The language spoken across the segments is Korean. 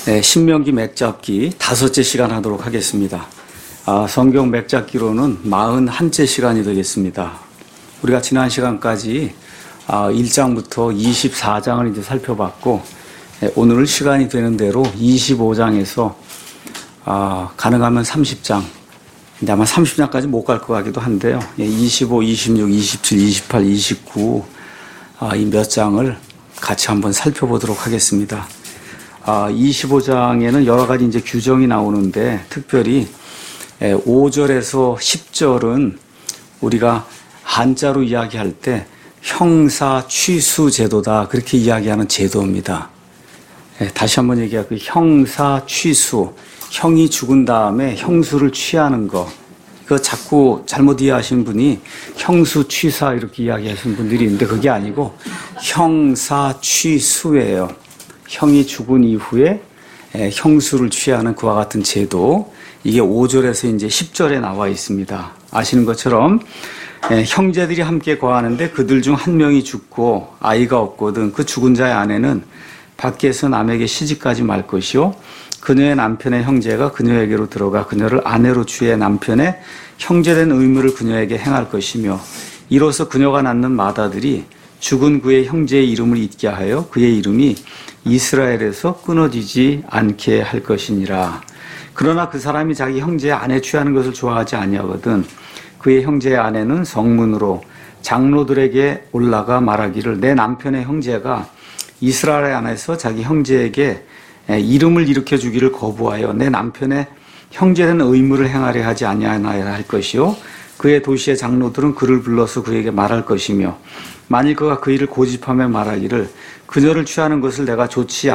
네, 신명기 맥잡기 5째 시간 하도록 하겠습니다. 성경 맥잡기로는 41째 시간이 되겠습니다. 우리가 지난 시간까지 1장부터 24장을 이제 살펴봤고, 오늘 시간이 되는 대로 25장에서 가능하면 30장, 근데 아마 30장까지 못 갈 것 같기도 한데요. 25, 26, 27, 28, 29 이 몇 장을 같이 한번 살펴보도록 하겠습니다. 25장에는 여러 가지 이제 규정이 나오는데, 특별히 5절에서 10절은 우리가 한자로 이야기할 때 형사 취수 제도다, 그렇게 이야기하는 제도입니다. 다시 한번 얘기할게요. 형사 취수, 형이 죽은 다음에 형수를 취하는 거. 이거 자꾸 잘못 이해하신 분이 형수 취사 이렇게 이야기하시는 분들이 있는데, 그게 아니고 형사 취수예요. 형이 죽은 이후에 형수를 취하는 그와 같은 제도, 이게 5절에서 이제 10절에 나와 있습니다. 아시는 것처럼 형제들이 함께 거하는데 그들 중 한 명이 죽고 아이가 없거든 그 죽은 자의 아내는 밖에서 남에게 시집가지 말 것이요, 그녀의 남편의 형제가 그녀에게로 들어가 그녀를 아내로 취해 남편의 형제된 의무를 그녀에게 행할 것이며, 이로써 그녀가 낳는 마다들이 죽은 그의 형제의 이름을 잊게 하여 그의 이름이 이스라엘에서 끊어지지 않게 할 것이니라. 그러나 그 사람이 자기 형제의 아내 취하는 것을 좋아하지 아니하거든 그의 형제의 아내는 성문으로 장로들에게 올라가 말하기를, 내 남편의 형제가 이스라엘 안에서 자기 형제에게 이름을 일으켜 주기를 거부하여 내 남편의 형제된 의무를 행하려 하지 아니하나야 할 것이요, 그의 도시의 장로들은 그를 불러서 그에게 말할 것이며, 만일 그가 그 일을 고집하며 말하기를 그녀를 취하는 것을 내가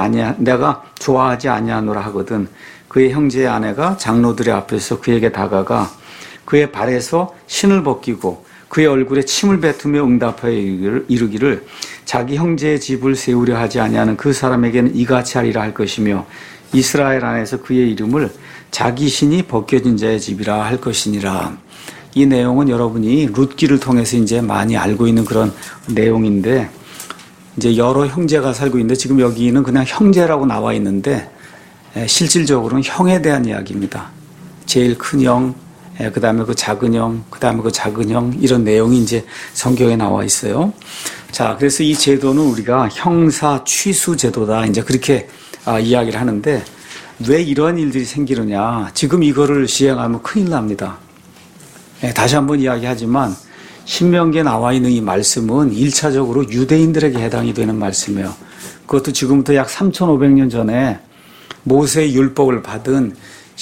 좋아하지 아니하노라 하거든 그의 형제의 아내가 장로들의 앞에서 그에게 다가가 그의 발에서 신을 벗기고 그의 얼굴에 침을 뱉으며 응답하여 이르기를, 자기 형제의 집을 세우려 하지 아니하는 그 사람에게는 이같이 하리라 할 것이며, 이스라엘 안에서 그의 이름을 자기 신이 벗겨진 자의 집이라 할 것이니라. 이 내용은 여러분이 룻기를 통해서 이제 많이 알고 있는 그런 내용인데, 이제 여러 형제가 살고 있는데 지금 여기는 그냥 형제라고 나와 있는데 실질적으로는 형에 대한 이야기입니다. 제일 큰 형, 그 다음에 그 작은 형, 그 다음에 그 작은 형, 이런 내용이 이제 성경에 나와 있어요. 자, 그래서 이 제도는 우리가 형사 취수 제도다, 이제 그렇게 이야기를 하는데, 왜 이러한 일들이 생기느냐. 지금 이거를 시행하면 큰일 납니다. 다시 한번 이야기하지만 신명기에 나와 있는 이 말씀은 1차적으로 유대인들에게 해당이 되는 말씀이에요. 그것도 지금부터 약 3,500년 전에 모세의 율법을 받은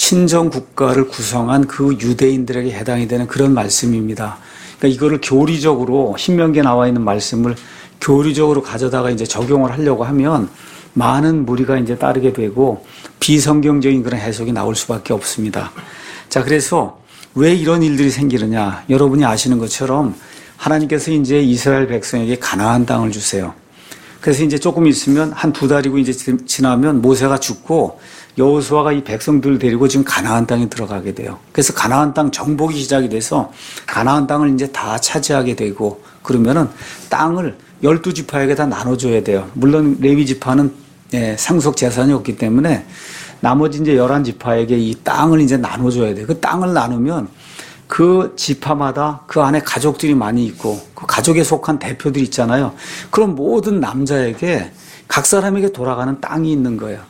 신정국가를 구성한 그 유대인들에게 해당이 되는 그런 말씀입니다. 그러니까 이거를 교리적으로, 신명기에 나와 있는 말씀을 교리적으로 가져다가 이제 적용을 하려고 하면 많은 무리가 이제 따르게 되고 비성경적인 그런 해석이 나올 수밖에 없습니다. 자, 그래서 왜 이런 일들이 생기느냐. 여러분이 아시는 것처럼 하나님께서 이제 이스라엘 백성에게 가나안 땅을 주세요. 그래서 이제 조금 있으면 한 2달이고 이제 지나면 모세가 죽고 여호수아가 이 백성들을 데리고 지금 가나안 땅에 들어가게 돼요. 그래서 가나안 땅 정복이 시작이 돼서 가나안 땅을 이제 다 차지하게 되고, 그러면은 땅을 12지파에게 다 나눠줘야 돼요. 물론 레위 지파는 상속 재산이 없기 때문에 나머지 이제 11지파에게 이 땅을 이제 나눠줘야 돼요. 그 땅을 나누면 그 지파마다 그 안에 가족들이 많이 있고 그 가족에 속한 대표들이 있잖아요. 그럼 모든 남자에게 각 사람에게 돌아가는 땅이 있는 거예요.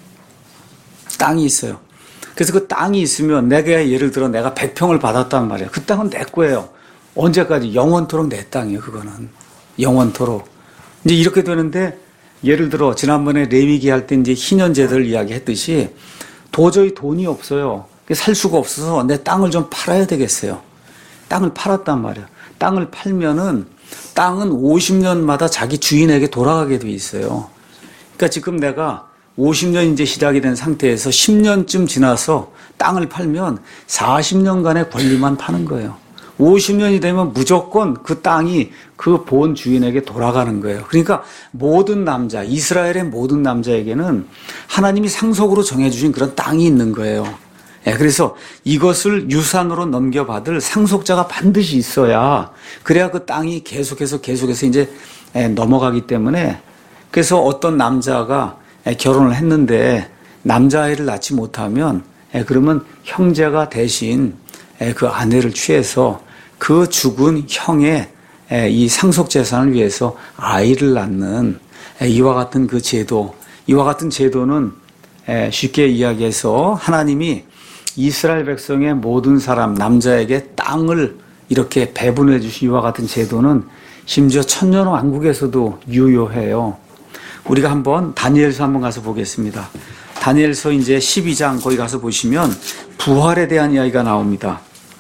땅이 있어요. 그래서 그 땅이 있으면 내가 예를 들어 내가 100평을 받았단 말이에요. 그 땅은 내 거예요. 언제까지? 영원토록 내 땅이에요. 그거는 영원토록. 이제 이렇게 되는데, 예를 들어 지난번에 레위기 할 때 이제 희년제도를 이야기했듯이 도저히 돈이 없어요. 살 수가 없어서 내 땅을 좀 팔아야 되겠어요. 땅을 팔았단 말이에요. 땅을 팔면은 땅은 50년마다 자기 주인에게 돌아가게 돼 있어요. 그러니까 지금 내가 50년 이제 시작이 된 상태에서 10년쯤 지나서 땅을 팔면 40년간의 권리만 파는 거예요. 50년이 되면 무조건 그 땅이 그 본 주인에게 돌아가는 거예요. 그러니까 모든 남자, 이스라엘의 모든 남자에게는 하나님이 상속으로 정해주신 그런 땅이 있는 거예요. 그래서 이것을 유산으로 넘겨받을 상속자가 반드시 있어야, 그래야 그 땅이 계속해서 이제 넘어가기 때문에, 그래서 어떤 남자가 결혼을 했는데 남자아이를 낳지 못하면 그러면 형제가 대신 그 아내를 취해서 그 죽은 형의 이 상속재산을 위해서 아이를 낳는 이와 같은 그 제도, 이와 같은 제도는 쉽게 이야기해서 하나님이 이스라엘 백성의 모든 사람, 남자에게 땅을 이렇게 배분해 주신 이와 같은 제도는 심지어 천년왕국에서도 유효해요. 우리가 한번 다니엘서 한번 가서 보겠습니다. 다니엘서 이제 12장 거기 가서 보시면 부활에 대한 이야기가 나옵니다.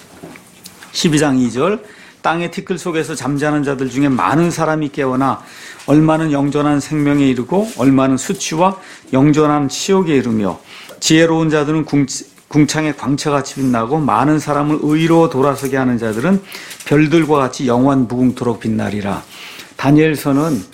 12장 2절 땅의 티끌 속에서 잠자는 자들 중에 많은 사람이 깨어나 얼마는 영전한 생명에 이르고 얼마는 수치와 영전한 치욕에 이르며 지혜로운 자들은 궁창의 광채같이 빛나고 많은 사람을 의로 돌아서게 하는 자들은 별들과 같이 영원 무궁토록 빛나리라. 다니엘서는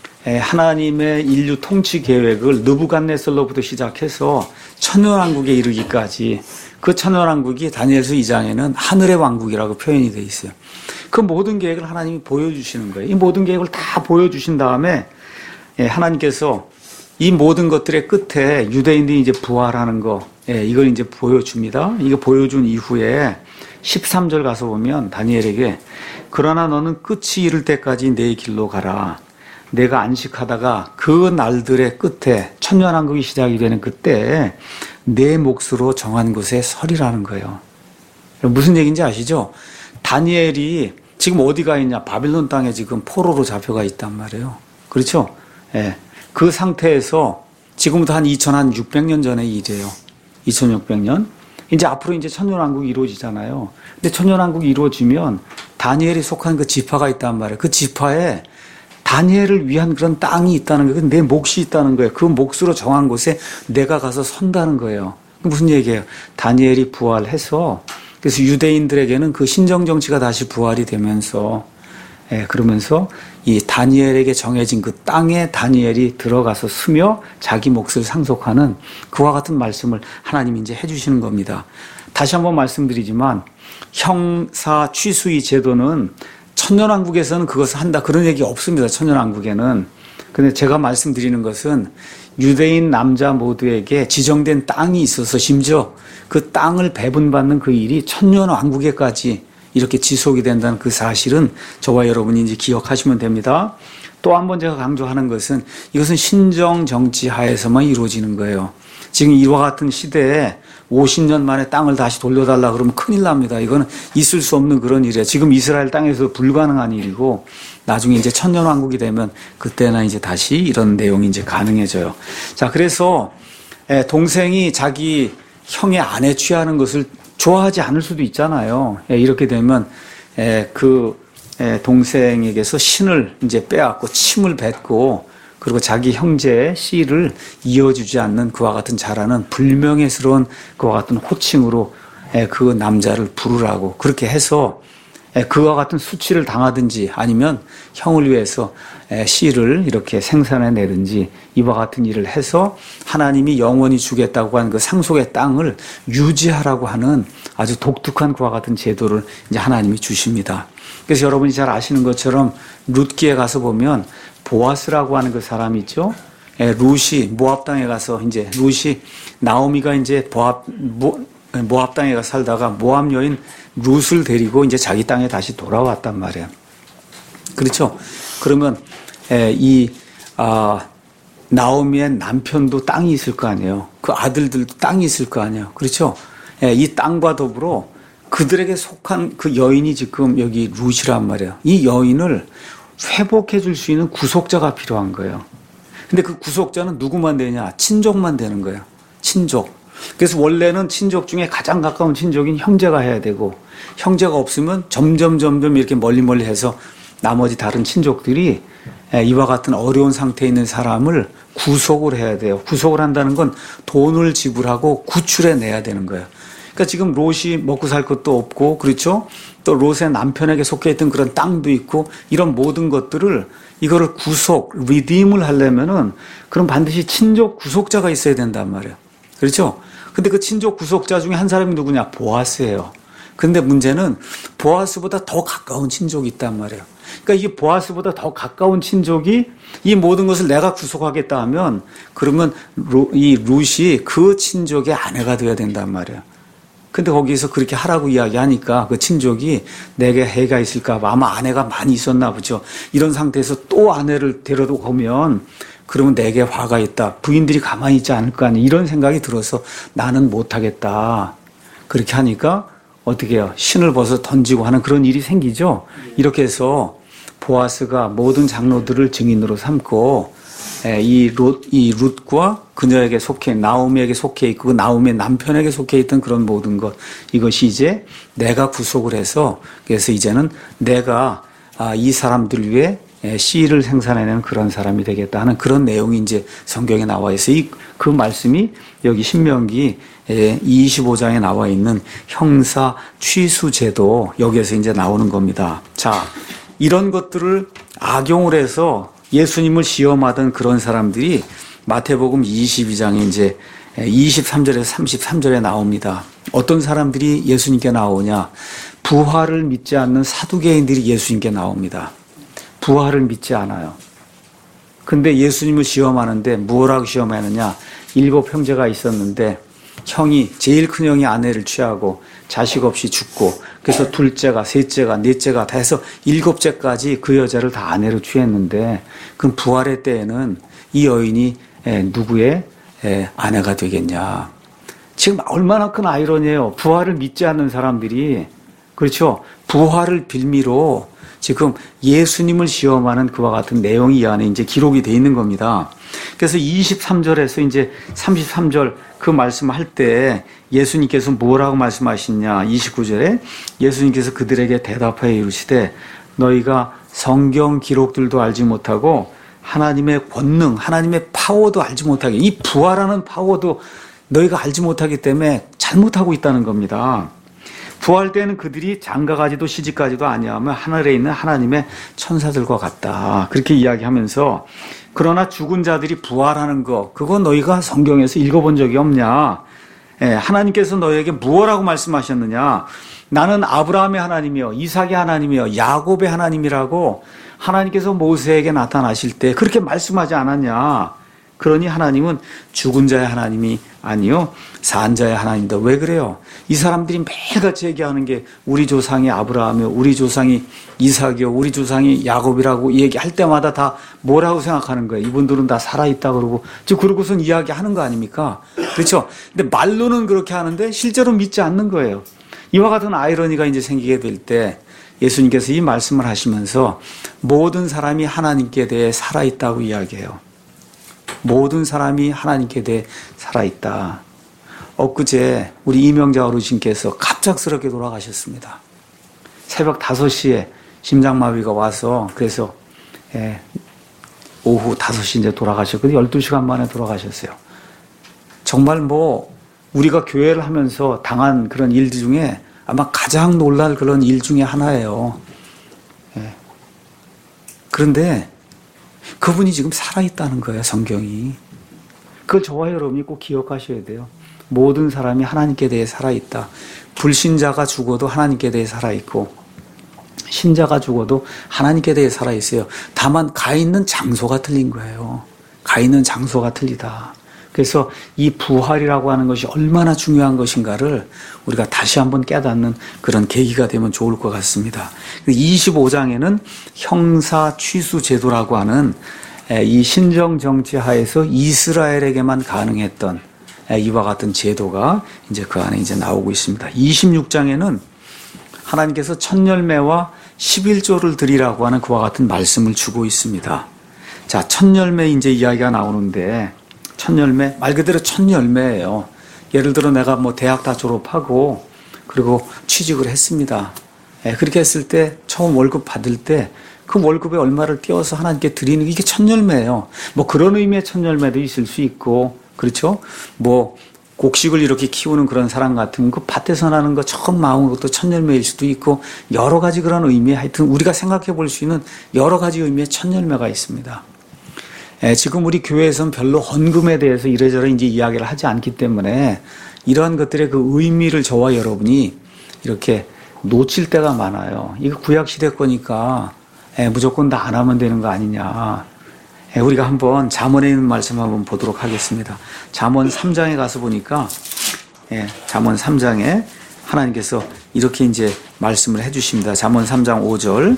하나님의 인류 통치 계획을 느부갓네살로부터 시작해서 천년왕국에 이르기까지 그 천년왕국이 다니엘서 2장에는 하늘의 왕국이라고 표현이 되어 있어요. 그 모든 계획을 하나님이 보여주시는 거예요. 이 모든 계획을 다 보여주신 다음에 하나님께서 이 모든 것들의 끝에 유대인들이 이제 부활하는 거, 이걸 이제 보여줍니다. 이거 보여준 이후에 13절 가서 보면 다니엘에게 그러나 너는 끝이 이를 때까지 내 길로 가라. 내가 안식하다가 그 날들의 끝에 천년왕국이 시작이 되는 그때 내 몫으로 정한 곳에 서리라는 거예요. 무슨 얘기인지 아시죠? 다니엘이 지금 어디가 있냐? 바빌론 땅에 지금 포로로 잡혀가 있단 말이에요. 그렇죠? 그 상태에서 지금부터 한 2600년 전의 일이에요. 2600년. 이제 앞으로 이제 천년왕국이 이루어지잖아요. 근데 천년왕국이 이루어지면 다니엘이 속한 그 지파가 있단 말이에요. 그 지파에 다니엘을 위한 그런 땅이 있다는 거예요. 내 몫이 있다는 거예요. 그 몫으로 정한 곳에 내가 가서 선다는 거예요. 무슨 얘기예요? 다니엘이 부활해서 그래서 유대인들에게는 그 신정 정치가 다시 부활이 되면서 그러면서 이 다니엘에게 정해진 그 땅에 다니엘이 들어가서 쓰며 자기 몫을 상속하는 그와 같은 말씀을 하나님이 이제 해주시는 겁니다. 다시 한번 말씀드리지만 형사 취수의 제도는 천년왕국에서는 그것을 한다 그런 얘기 없습니다. 천년왕국에는. 근데 제가 말씀드리는 것은 유대인 남자 모두에게 지정된 땅이 있어서 심지어 그 땅을 배분받는 그 일이 천년왕국에까지 이렇게 지속이 된다는 그 사실은 저와 여러분이 이제 기억하시면 됩니다. 또 한 번 제가 강조하는 것은 이것은 신정 정치 하에서만 이루어지는 거예요. 지금 이와 같은 시대에 50년 만에 땅을 다시 돌려달라 그러면 큰일 납니다. 이거는 있을 수 없는 그런 일이에요. 지금 이스라엘 땅에서 불가능한 일이고 나중에 이제 천년왕국이 되면 그때나 이제 다시 이런 내용이 이제 가능해져요. 자, 그래서 동생이 자기 형의 아내 취하는 것을 좋아하지 않을 수도 있잖아요. 이렇게 되면 그 동생에게서 신을 이제 빼앗고 침을 뱉고 그리고 자기 형제의 씨를 이어주지 않는 그와 같은 자라는 불명예스러운 그와 같은 호칭으로 그 남자를 부르라고 그렇게 해서 그와 같은 수치를 당하든지 아니면 형을 위해서 씨를 이렇게 생산해내든지 이와 같은 일을 해서 하나님이 영원히 주겠다고 한 그 상속의 땅을 유지하라고 하는 아주 독특한 그와 같은 제도를 이제 하나님이 주십니다. 그래서 여러분이 잘 아시는 것처럼 룻기에 가서 보면 보아스라고 하는 그 사람이 있죠. 룻이 모압 땅에 가서 이제 룻이 나오미가 이제 모압 땅에 가서 살다가 모압 여인 룻을 데리고 이제 자기 땅에 다시 돌아왔단 말이에요. 그렇죠? 그러면 나오미의 남편도 땅이 있을 거 아니에요. 그 아들들도 땅이 있을 거 아니에요. 그렇죠? 이 땅과 더불어 그들에게 속한 그 여인이 지금 여기 룻이란 말이에요. 이 여인을 회복해 줄 수 있는 구속자가 필요한 거예요. 근데 그 구속자는 누구만 되냐? 친족만 되는 거예요. 친족. 그래서 원래는 친족 중에 가장 가까운 친족인 형제가 해야 되고 형제가 없으면 점점 이렇게 멀리 해서 나머지 다른 친족들이 이와 같은 어려운 상태에 있는 사람을 구속을 해야 돼요. 구속을 한다는 건 돈을 지불하고 구출해 내야 되는 거예요. 그러니까 지금 롯이 먹고 살 것도 없고 그렇죠? 또 롯의 남편에게 속해 있던 그런 땅도 있고 이런 모든 것들을 이거를 구속, 리딤을 하려면은 그럼 반드시 친족 구속자가 있어야 된단 말이에요. 그렇죠? 근데 그 친족 구속자 중에 한 사람이 누구냐? 보아스예요. 근데 문제는 보아스보다 더 가까운 친족이 있단 말이에요. 그러니까 이게 보아스보다 더 가까운 친족이 이 모든 것을 내가 구속하겠다 하면 그러면 이 룻이 그 친족의 아내가 되어야 된단 말이야. 근데 거기서 그렇게 하라고 이야기하니까 그 친족이 내게 해가 있을까 봐 아마 아내가 많이 있었나 보죠. 이런 상태에서 또 아내를 데려다 오면 그러면 내게 화가 있다. 부인들이 가만히 있지 않을 거 아니에요. 이런 생각이 들어서 나는 못하겠다. 그렇게 하니까 어떻게 해요? 신을 벗어 던지고 하는 그런 일이 생기죠. 이렇게 해서 보아스가 모든 장로들을 증인으로 삼고 이 룻과 그녀에게 속해 나오미에게 속해 있고 그 나오미의 남편에게 속해 있던 그런 모든 것 이것이 이제 내가 구속을 해서 그래서 이제는 내가 이 사람들 위해 씨를 생산해내는 그런 사람이 되겠다 하는 그런 내용이 이제 성경에 나와 있어요. 그 말씀이 여기 신명기 25장에 나와 있는 형사 취수 제도 여기에서 이제 나오는 겁니다. 자, 이런 것들을 악용을 해서 예수님을 시험하던 그런 사람들이 마태복음 22장에 이제 23절에서 33절에 나옵니다. 어떤 사람들이 예수님께 나오냐? 부활을 믿지 않는 사두개인들이 예수님께 나옵니다. 부활을 믿지 않아요. 근데 예수님을 시험하는데 뭐라고 시험하느냐? 7 형제가 있었는데 형이 제일 큰 형이 아내를 취하고 자식 없이 죽고 그래서 둘째가 셋째가 넷째가 다 해서 7째까지 그 여자를 다 아내로 취했는데 그럼 부활의 때에는 이 여인이 누구의 아내가 되겠냐. 지금 얼마나 큰 아이러니예요. 부활을 믿지 않는 사람들이 그렇죠. 부활을 빌미로 지금 예수님을 시험하는 그와 같은 내용이 이 안에 이제 기록이 돼 있는 겁니다. 그래서 23절에서 이제 33절 그 말씀할 때 예수님께서 뭐라고 말씀하시냐? 29절에 예수님께서 그들에게 대답하여 이르시되 너희가 성경 기록들도 알지 못하고 하나님의 권능, 하나님의 파워도 알지 못하게 이 부활하는 파워도 너희가 알지 못하기 때문에 잘못하고 있다는 겁니다. 부활 때는 그들이 장가가지도 시집가지도 아니하며 하늘에 있는 하나님의 천사들과 같다. 그렇게 이야기하면서 그러나 죽은 자들이 부활하는 거 그거 너희가 성경에서 읽어본 적이 없냐? 하나님께서 너희에게 무엇라고 말씀하셨느냐? 나는 아브라함의 하나님이요 이삭의 하나님이요 야곱의 하나님이라고 하나님께서 모세에게 나타나실 때 그렇게 말씀하지 않았냐? 그러니 하나님은 죽은 자의 하나님이 아니요 산 자의 하나님이다. 왜 그래요? 이 사람들이 매일같이 얘기하는 게 우리 조상이 아브라함이요 우리 조상이 이삭이요 우리 조상이 야곱이라고 얘기할 때마다 다 뭐라고 생각하는 거예요? 이분들은 다 살아있다 그러고 그러고선 이야기하는 거 아닙니까? 그렇죠? 근데 말로는 그렇게 하는데 실제로 믿지 않는 거예요. 이와 같은 아이러니가 이제 생기게 될 때 예수님께서 이 말씀을 하시면서 모든 사람이 하나님께 대해 살아있다고 이야기해요. 모든 사람이 하나님께 대해 살아있다. 엊그제 우리 이명자 어르신께서 갑작스럽게 돌아가셨습니다. 새벽 5시에 심장마비가 와서 그래서 오후 5시 이제 돌아가셨거든요. 12시간 만에 돌아가셨어요. 정말 우리가 교회를 하면서 당한 그런 일들 중에 아마 가장 놀랄 그런 일 중에 하나예요. 그런데 그분이 지금 살아있다는 거예요, 성경이. 그걸 저와 여러분이 꼭 기억하셔야 돼요. 모든 사람이 하나님께 대해 살아있다. 불신자가 죽어도 하나님께 대해 살아있고, 신자가 죽어도 하나님께 대해 살아있어요. 다만 가 있는 장소가 틀린 거예요. 가 있는 장소가 틀리다. 그래서 이 부활이라고 하는 것이 얼마나 중요한 것인가를 우리가 다시 한번 깨닫는 그런 계기가 되면 좋을 것 같습니다. 25장에는 형사 취수 제도라고 하는 이 신정 정치 하에서 이스라엘에게만 가능했던 이와 같은 제도가 이제 그 안에 이제 나오고 있습니다. 26장에는 하나님께서 첫 열매와 11조를 드리라고 하는 그와 같은 말씀을 주고 있습니다. 자, 첫 열매 이제 이야기가 나오는데 첫 열매, 말 그대로 첫 열매예요. 예를 들어 내가 대학 다 졸업하고 그리고 취직을 했습니다. 그렇게 했을 때 처음 월급 받을 때 그 월급에 얼마를 띄워서 하나님께 드리는 이게 첫 열매예요. 그런 의미의 첫 열매도 있을 수 있고 그렇죠? 곡식을 이렇게 키우는 그런 사람 같으면 그 밭에서 나는 거 처음 마은 것도 첫 열매일 수도 있고 여러 가지 그런 의미 하여튼 우리가 생각해 볼 수 있는 여러 가지 의미의 첫 열매가 있습니다. 지금 우리 교회에서는 별로 헌금에 대해서 이래저래 이제 이야기를 하지 않기 때문에 이러한 것들의 그 의미를 저와 여러분이 이렇게 놓칠 때가 많아요. 이거 구약시대 거니까 무조건 다 안 하면 되는 거 아니냐. 우리가 한번 잠언에 있는 말씀 한번 보도록 하겠습니다. 잠언 3장에 가서 보니까 잠언 3장에 하나님께서 이렇게 이제 말씀을 해주십니다. 잠언 3장 5절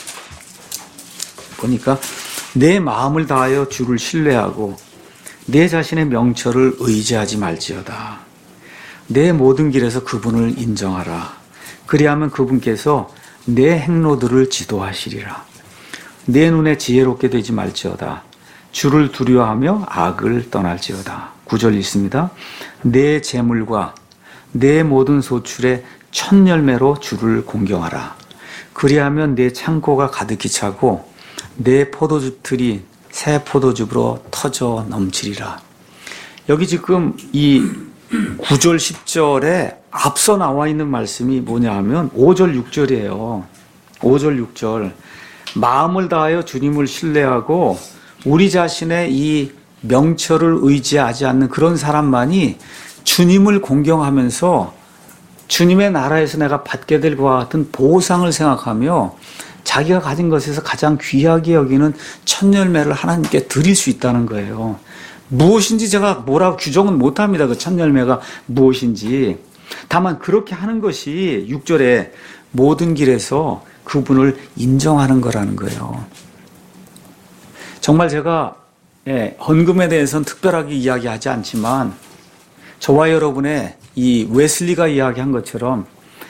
보니까 내 마음을 다하여 주를 신뢰하고 내 자신의 명철을 의지하지 말지어다. 내 모든 길에서 그분을 인정하라. 그리하면 그분께서 내 행로들을 지도하시리라. 내 눈에 지혜롭게 되지 말지어다. 주를 두려워하며 악을 떠날지어다. 9절 있습니다. 내 재물과 내 모든 소출의 첫 열매로 주를 공경하라. 그리하면 내 창고가 가득히 차고 내 포도즙들이 새 포도즙으로 터져 넘치리라. 여기 지금 이 9절 10절에 앞서 나와 있는 말씀이 뭐냐 하면 5절 6절이에요. 5절 6절 마음을 다하여 주님을 신뢰하고 우리 자신의 이 명철을 의지하지 않는 그런 사람만이 주님을 공경하면서 주님의 나라에서 내가 받게 될 것과 같은 보상을 생각하며 자기가 가진 것에서 가장 귀하게 여기는 첫 열매를 하나님께 드릴 수 있다는 거예요. 무엇인지 제가 뭐라고 규정은 못합니다. 그 첫 열매가 무엇인지. 다만 그렇게 하는 것이 6절에 모든 길에서 그분을 인정하는 거라는 거예요. 정말 제가 헌금에 대해서는 특별하게 이야기하지 않지만 저와 여러분의 이 웨슬리가 이야기한 것처럼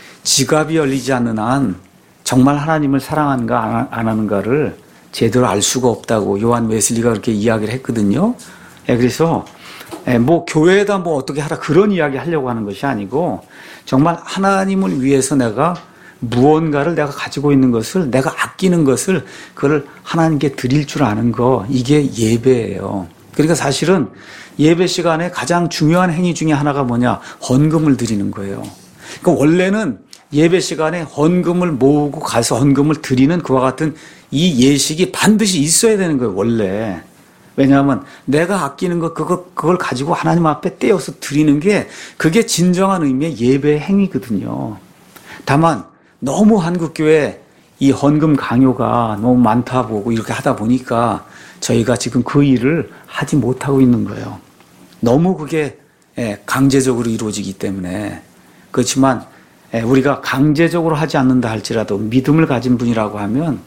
지갑이 열리지 않는 한 정말 하나님을 사랑하는가 안 하는가를 제대로 알 수가 없다고 요한 웨슬리가 그렇게 이야기를 했거든요. 그래서 뭐 교회에다 뭐 어떻게 하라 그런 이야기 하려고 하는 것이 아니고 정말 하나님을 위해서 내가 무언가를 내가 가지고 있는 것을 내가 아끼는 것을 그걸 하나님께 드릴 줄 아는 거 이게 예배예요. 그러니까 사실은 예배 시간에 가장 중요한 행위 중에 하나가 뭐냐? 헌금을 드리는 거예요. 그러니까 원래는 예배 시간에 헌금을 모으고 가서 헌금을 드리는 그와 같은 이 예식이 반드시 있어야 되는 거예요, 원래. 왜냐하면 내가 아끼는 것, 그걸 가지고 하나님 앞에 떼어서 드리는 게 그게 진정한 의미의 예배 행위거든요. 다만 너무 한국교회 이 헌금 강요가 너무 많다 보고 이렇게 하다 보니까 저희가 지금 그 일을 하지 못하고 있는 거예요. 너무 그게 강제적으로 이루어지기 때문에. 그렇지만 우리가 강제적으로 하지 않는다 할지라도 믿음을 가진 분이라고 하면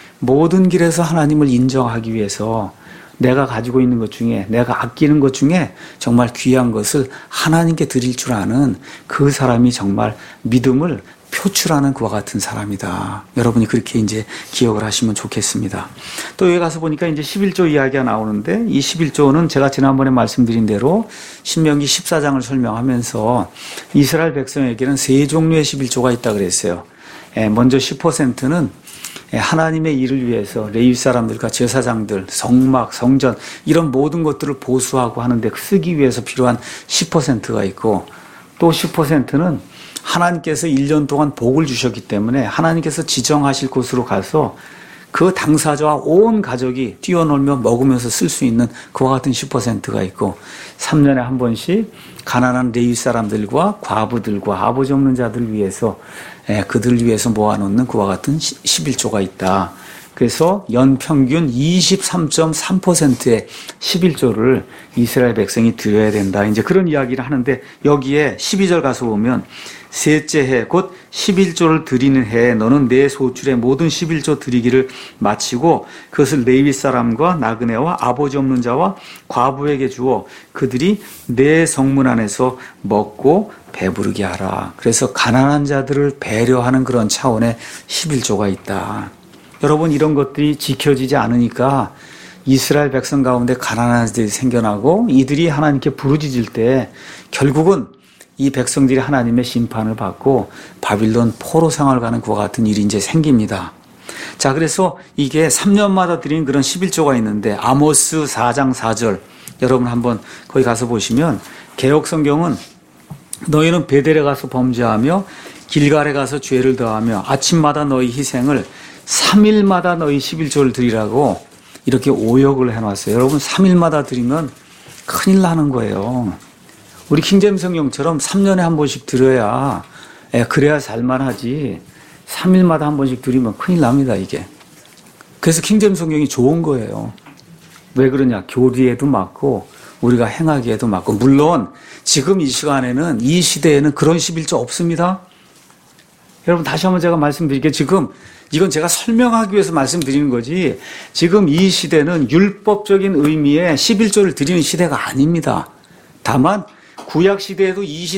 모든 길에서 하나님을 인정하기 위해서 내가 가지고 있는 것 중에 내가 아끼는 것 중에 정말 귀한 것을 하나님께 드릴 줄 아는 그 사람이 정말 믿음을 표출하는 그와 같은 사람이다. 여러분이 그렇게 이제 기억을 하시면 좋겠습니다. 또 여기 가서 보니까 이제 11조 이야기가 나오는데 이 11조는 제가 지난번에 말씀드린 대로 신명기 14장을 설명하면서 이스라엘 백성에게는 세 종류의 11조가 있다 그랬어요. 먼저 10%는 하나님의 일을 위해서 레위 사람들과 제사장들, 성막, 성전 이런 모든 것들을 보수하고 하는데 쓰기 위해서 필요한 10%가 있고 또 10%는 하나님께서 1년 동안 복을 주셨기 때문에 하나님께서 지정하실 곳으로 가서 그 당사자와 온 가족이 뛰어놀며 먹으면서 쓸 수 있는 그와 같은 10%가 있고 3년에 한 번씩 가난한 레위 사람들과 과부들과 아버지 없는 자들을 위해서 그들을 위해서 모아놓는 그와 같은 11조가 있다. 그래서 연평균 23.3%의 11조를 이스라엘 백성이 드려야 된다. 이제 그런 이야기를 하는데 여기에 12절 가서 보면 셋째 해 곧 11조를 드리는 해에 너는 내 소출의 모든 11조 드리기를 마치고 그것을 레위 사람과 나그네와 아버지 없는 자와 과부에게 주어 그들이 내 성문 안에서 먹고 배부르게 하라. 그래서 가난한 자들을 배려하는 그런 차원의 11조가 있다. 여러분 이런 것들이 지켜지지 않으니까 이스라엘 백성 가운데 가난한 자들이 생겨나고 이들이 하나님께 부르짖을 때 결국은 이 백성들이 하나님의 심판을 받고 바빌론 포로 생활을 가는 그와 같은 일이 이제 생깁니다. 자, 그래서 이게 3년마다 드리는 그런 11조가 있는데 아모스 4장 4절 여러분 한번 거기 가서 보시면 개역 성경은 너희는 베델에 가서 범죄하며 길갈에 가서 죄를 더하며 아침마다 너희 희생을 3일마다 너희 11조를 드리라고 이렇게 오역을 해놨어요. 여러분 3일마다 드리면 큰일 나는 거예요. 우리 킹제임스 성경처럼 3년에 한 번씩 드려야 그래야 살만하지 3일마다 한 번씩 드리면 큰일 납니다. 이게 그래서 킹제임스 성경이 좋은 거예요. 왜 그러냐? 교리에도 맞고 우리가 행하기에도 맞고, 물론 지금 이 시간에는, 이 시대에는 그런 11조 없습니다. 여러분, 다시 한번 제가 말씀드릴게요. 지금 이건 제가 설명하기 위해서 말씀드리는 거지, 지금 이 시대는 율법적인 의미의 11조를 드리는 시대가 아닙니다. 다만 구약 시대에도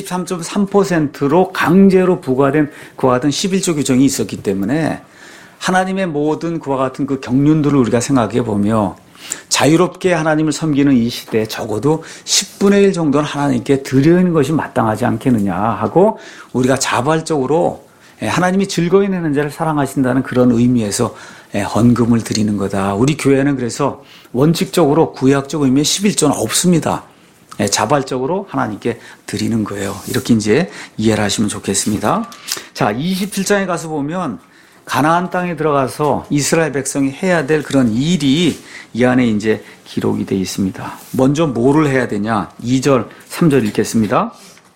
23.3%로 강제로 부과된 그와 같은 11조 규정이 있었기 때문에 하나님의 모든 그와 같은 그 경륜들을 우리가 생각해 보며 자유롭게 하나님을 섬기는 이 시대에 적어도 10분의 1 정도는 하나님께 드리는 것이 마땅하지 않겠느냐 하고, 우리가 자발적으로 하나님이 즐거이 내는 자를 사랑하신다는 그런 의미에서 헌금을 드리는 거다. 우리 교회는 그래서 원칙적으로 구약적 의미의 11조는 없습니다. 자발적으로 하나님께 드리는 거예요. 이렇게 이제 이해를 하시면 좋겠습니다. 자, 27장에 가서 보면 가나안 땅에 들어가서 이스라엘 백성이 해야 될 그런 일이 이 안에 이제 기록이 되어 있습니다. 먼저 뭐를 해야 되냐? 2절, 3절 읽겠습니다.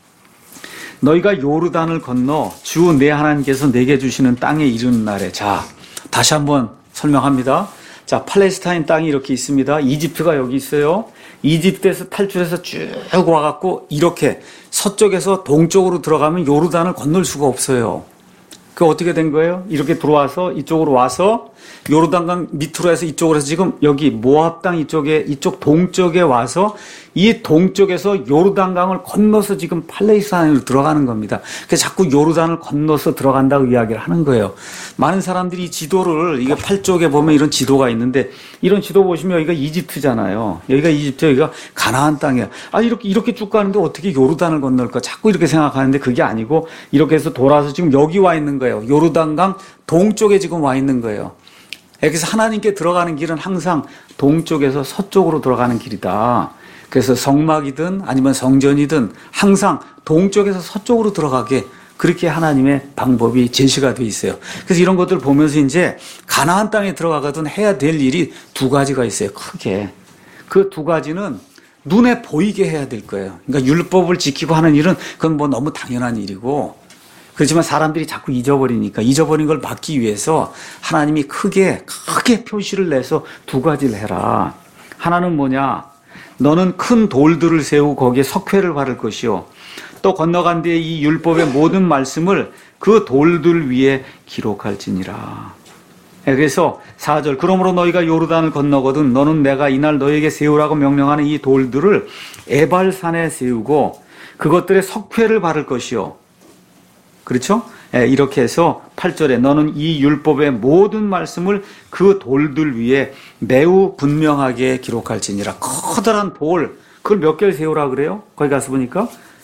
너희가 요르단을 건너 주 내 하나님께서 내게 주시는 땅에 이르는 날에. 자, 다시 한번 설명합니다. 자, 팔레스타인 땅이 이렇게 있습니다. 이집트가 여기 있어요. 이집트에서 탈출해서 쭉 와갖고 이렇게 서쪽에서 동쪽으로 들어가면 요르단을 건널 수가 없어요. 그 어떻게 된 거예요? 이렇게 들어와서 이쪽으로 와서 요르단강 밑으로 해서 이쪽으로 해서 지금 여기 모압 땅 이쪽에, 이쪽 동쪽에 와서 이 동쪽에서 요르단강을 건너서 지금 팔레스타인으로 들어가는 겁니다. 그래서 자꾸 요르단을 건너서 들어간다고 이야기를 하는 거예요. 많은 사람들이 이 지도를, 이게 8쪽에 보면 이런 지도가 있는데, 이런 지도 보시면 여기가 이집트잖아요. 여기가 이집트, 여기가 가나안 땅이야. 아, 이렇게 쭉 가는데 어떻게 요르단을 건널까? 자꾸 이렇게 생각하는데 그게 아니고, 이렇게 해서 돌아서 지금 여기 와 있는 거예요. 요르단강 동쪽에 지금 와 있는 거예요. 그래서 하나님께 들어가는 길은 항상 동쪽에서 서쪽으로 들어가는 길이다. 그래서 성막이든 아니면 성전이든 항상 동쪽에서 서쪽으로 들어가게, 그렇게 하나님의 방법이 제시가 되어 있어요. 그래서 이런 것들을 보면서 이제 가나안 땅에 들어가거든 해야 될 일이 두 가지가 있어요. 크게. 그 두 가지는 눈에 보이게 해야 될 거예요. 그러니까 율법을 지키고 하는 일은 그건 뭐 너무 당연한 일이고, 그렇지만 사람들이 자꾸 잊어버리니까 잊어버린 걸 막기 위해서 하나님이 크게 표시를 내서 두 가지를 해라. 하나는 뭐냐? 너는 큰 돌들을 세우고 거기에 석회를 바를 것이요. 또 건너간 뒤에 이 율법의 모든 말씀을 그 돌들 위에 기록할지니라. 그래서 4절, 그러므로 너희가 요르단을 건너거든 너는 내가 이날 너희에게 세우라고 명령하는 이 돌들을 에발산에 세우고 그것들의 석회를 바를 것이요. 그렇죠? 이렇게 해서 8절에 너는 이 율법의 모든 말씀을 그 돌들 위에 매우 분명하게 기록할지니라. 커다란 돌, 그걸 몇 개를 세우라 그래요? 거기 가서 보니까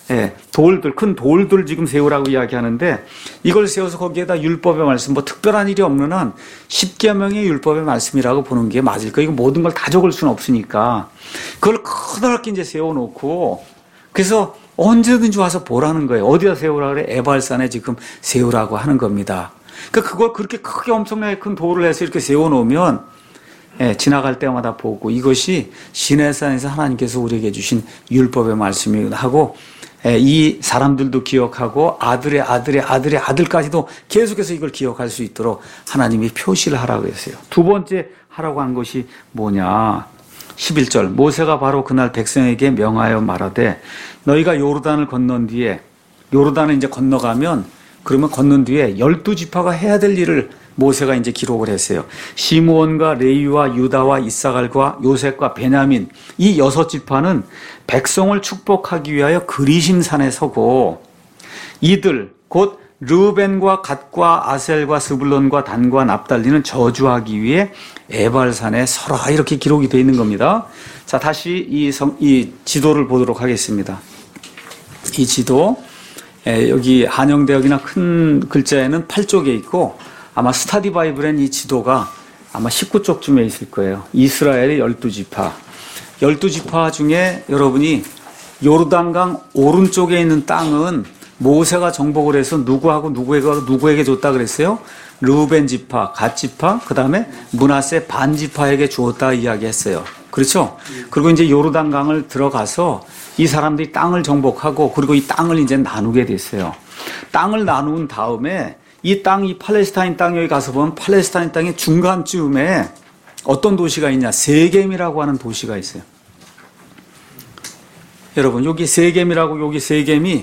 돌들, 큰 돌들 지금 세우라고 이야기하는데, 이걸 세워서 거기에다 율법의 말씀, 뭐 특별한 일이 없는 한 10계명의 율법의 말씀이라고 보는 게 맞을 거예요. 이거 모든 걸 다 적을 수는 없으니까 그걸 커다랗게 이제 세워놓고, 그래서 언제든지 와서 보라는 거예요. 어디다 세우라 그래? 에발산에 지금 세우라고 하는 겁니다. 그러니까 그걸 그렇게 크게 엄청나게 큰 돌을 해서 이렇게 세워놓으면 지나갈 때마다 보고, 이것이 시내산에서 하나님께서 우리에게 주신 율법의 말씀이기도 하고, 이 사람들도 기억하고 아들의 아들까지도 계속해서 이걸 기억할 수 있도록 하나님이 표시를 하라고 했어요. 두 번째 하라고 한 것이 뭐냐? 11절, 모세가 바로 그날 백성에게 명하여 말하되 너희가 요르단을 건넌 뒤에, 요르단을 이제 건너가면, 그러면 건넌 뒤에 12지파가 해야 될 일을 모세가 이제 기록을 했어요. 시므온과 레위와 유다와 이사갈과 요셉과 베냐민, 이 6지파는 백성을 축복하기 위하여 그리심산에 서고, 이들 곧 르벤과 갓과 아셀과 스불론과 단과 납달리는 저주하기 위해 에발산에 서라, 이렇게 기록이 되어 있는 겁니다. 자, 다시 이 지도를 보도록 하겠습니다. 이 지도, 여기 한영대역이나 큰 글자에는 8쪽에 있고, 아마 스타디 바이블엔 이 지도가 아마 19쪽쯤에 있을 거예요. 이스라엘의 12지파. 12지파 중에 여러분이 요르단강 오른쪽에 있는 땅은 모세가 정복을 해서 누구에게 줬다 그랬어요? 르우벤 지파, 갓 지파, 그 다음에 므낫세 반 지파에게 주었다 이야기했어요. 그렇죠? 그리고 이제 요르단강을 들어가서 이 사람들이 땅을 정복하고, 그리고 이 땅을 이제 나누게 됐어요. 땅을 나눈 다음에 이 땅, 이 팔레스타인 땅 여기 가서 보면 팔레스타인 땅의 중간쯤에 어떤 도시가 있냐? 세겜이라고 하는 도시가 있어요. 여러분, 여기 세겜이라고, 여기 세겜이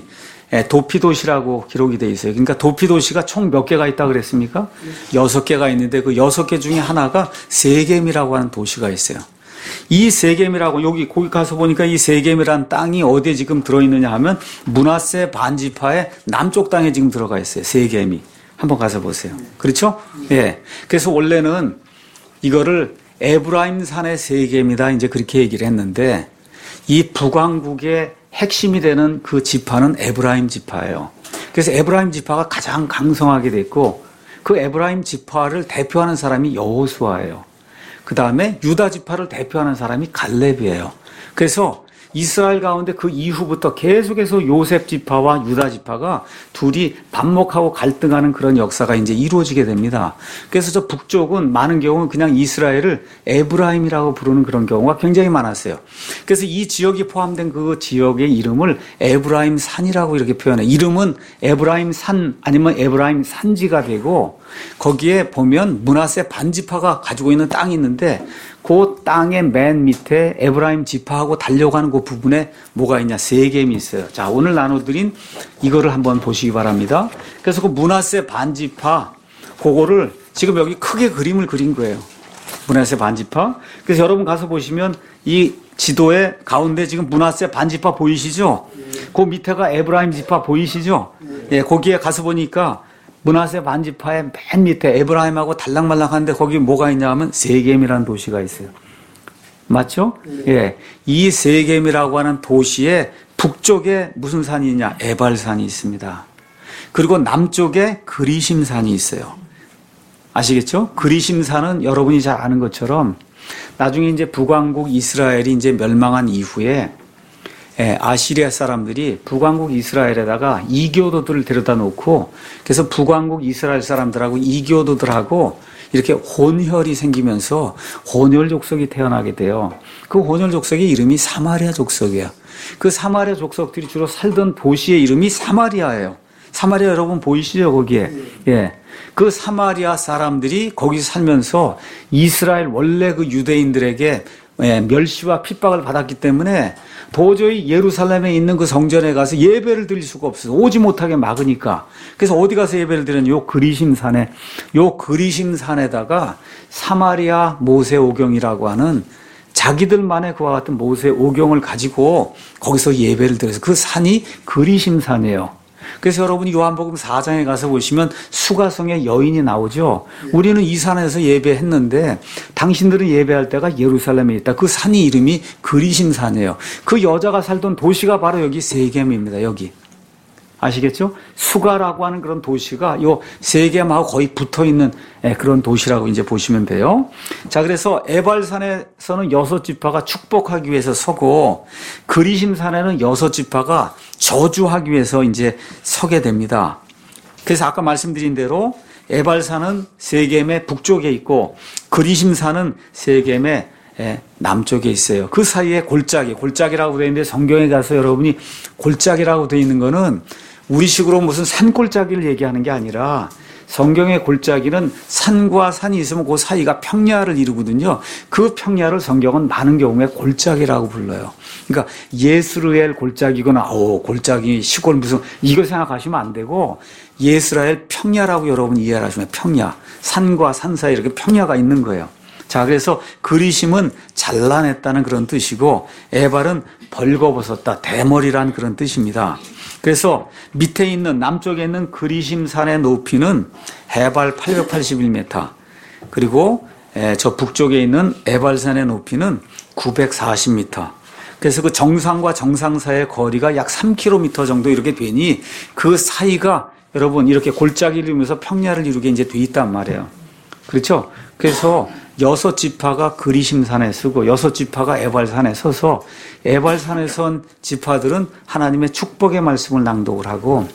도피도시라고 기록이 되어 있어요. 그러니까 도피도시가 총 몇 개가 있다고 그랬습니까? 6개가 있는데 그 6개 중에 하나가 세겜이라고 하는 도시가 있어요. 이 세겜이라고, 여기 거기 가서 보니까 이 세겜이라는 땅이 어디에 지금 들어있느냐 하면 므낫세 반지파의 남쪽 땅에 지금 들어가 있어요. 세겜이. 한번 가서 보세요. 그렇죠? 예. 그래서 원래는 이거를 에브라임 산의 세겜이다 이제 그렇게 얘기를 했는데 이 북왕국의 핵심이 되는 그 지파는 에브라임 지파예요. 그래서 에브라임 지파가 가장 강성하게 됐고 그 에브라임 지파를 대표하는 사람이 여호수아예요. 그 다음에 유다 지파를 대표하는 사람이 갈렙이에요. 그래서 이스라엘 가운데 그 이후부터 계속해서 요셉 지파와 유다 지파가 둘이 반목하고 갈등하는 그런 역사가 이제 이루어지게 됩니다. 그래서 저 북쪽은 많은 경우 그냥 이스라엘을 에브라임이라고 부르는 그런 경우가 굉장히 많았어요. 그래서 이 지역이 포함된 그 지역의 이름을 에브라임 산이라고 이렇게 표현해요. 이름은 에브라임 산 아니면 에브라임 산지가 되고 거기에 보면 므낫세 반지파가 가지고 있는 땅이 있는데 그 땅의 맨 밑에 에브라임 지파하고 달려가는 그 부분에 뭐가 있냐? 세겜이 있어요. 자, 오늘 나눠드린 이거를 한번 보시기 바랍니다. 그래서 그 므낫세 반지파, 그거를 지금 여기 크게 그림을 그린 거예요. 므낫세 반지파. 그래서 여러분 가서 보시면 이 지도의 가운데 지금 므낫세 반지파 보이시죠? 그 밑에가 에브라임 지파 보이시죠? 예, 거기에 가서 보니까 므낫세 반지파의 맨 밑에 에브라임하고 달랑말랑한데 거기 뭐가 있냐 하면 세겜이라는 도시가 있어요. 맞죠? 예. 이 세겜이라고 하는 도시의 북쪽에 무슨 산이 있냐? 에발산이 있습니다. 그리고 남쪽에 그리심산이 있어요. 아시겠죠? 그리심산은 여러분이 잘 아는 것처럼 나중에 이제 북왕국 이스라엘이 이제 멸망한 이후에 아시리아 사람들이 북왕국 이스라엘에다가 이교도들을 데려다 놓고 그래서 북왕국 이스라엘 사람들하고 이교도들하고 이렇게 혼혈이 생기면서 혼혈 족속이 태어나게 돼요. 그 혼혈 족속의 이름이 사마리아 족속이에요. 그 사마리아 족속들이 주로 살던 도시의 이름이 사마리아예요. 사마리아 여러분 보이시죠 거기에? 예. 그 사마리아 사람들이 거기서 살면서 이스라엘 원래 그 유대인들에게 멸시와 핍박을 받았기 때문에 도저히 예루살렘에 있는 그 성전에 가서 예배를 드릴 수가 없어서 오지 못하게 막으니까 그래서 어디 가서 예배를 드렸냐? 요 그리심산에, 요 그리심산에다가 사마리아 모세 오경이라고 하는 자기들만의 그와 같은 모세 오경을 가지고 거기서 예배를 드려서 그 산이 그리심산이에요. 그래서 여러분이 요한복음 4장에 가서 보시면 수가성의 여인이 나오죠. 우리는 이 산에서 예배했는데 당신들은 예배할 때가 예루살렘에 있다. 그 산이 이름이 그리심산이에요. 그 여자가 살던 도시가 바로 여기 세겜입니다. 여기. 아시겠죠? 수가라고 하는 그런 도시가 요 세겜하고 거의 붙어 있는 그런 도시라고 이제 보시면 돼요. 자, 그래서 에발산에서는 6지파가 축복하기 위해서 서고 그리심산에는 6지파가 저주하기 위해서 이제 서게 됩니다. 그래서 아까 말씀드린 대로 에발산은 세겜의 북쪽에 있고 그리심산은 세겜의 남쪽에 있어요. 그 사이에 골짜기라고 되어 있는데 성경에 가서 여러분이 골짜기라고 되어 있는 거는 우리식으로 무슨 산골짜기를 얘기하는 게 아니라 성경의 골짜기는 산과 산이 있으면 그 사이가 평야를 이루거든요. 그 평야를 성경은 많은 경우에 골짜기라고 불러요. 그러니까 예스르엘 골짜기거나 골짜기 시골 무슨 이거 생각하시면 안 되고 예스라엘 평야라고 여러분 이해를 하시면 평야, 산과 산 사이에 이렇게 평야가 있는 거예요. 자, 그래서 그리심은 잘라냈다는 그런 뜻이고 에발은 벌거벗었다, 대머리란 그런 뜻입니다. 그래서 밑에 있는 남쪽에 있는 그리심산의 높이는 해발 881m 그리고 저 북쪽에 있는 에발산의 높이는 940m. 그래서 그 정상과 정상 사이의 거리가 약 3km 정도 이렇게 되니 그 사이가 여러분 이렇게 골짜기를 이루면서 평야를 이루게 이제 돼 있단 말이에요. 그렇죠? 그래서 6지파가 그리심산에 서고 6지파가 에발산에 서서 에발산에 선 지파들은 하나님의 축복의 말씀을 낭독을 하고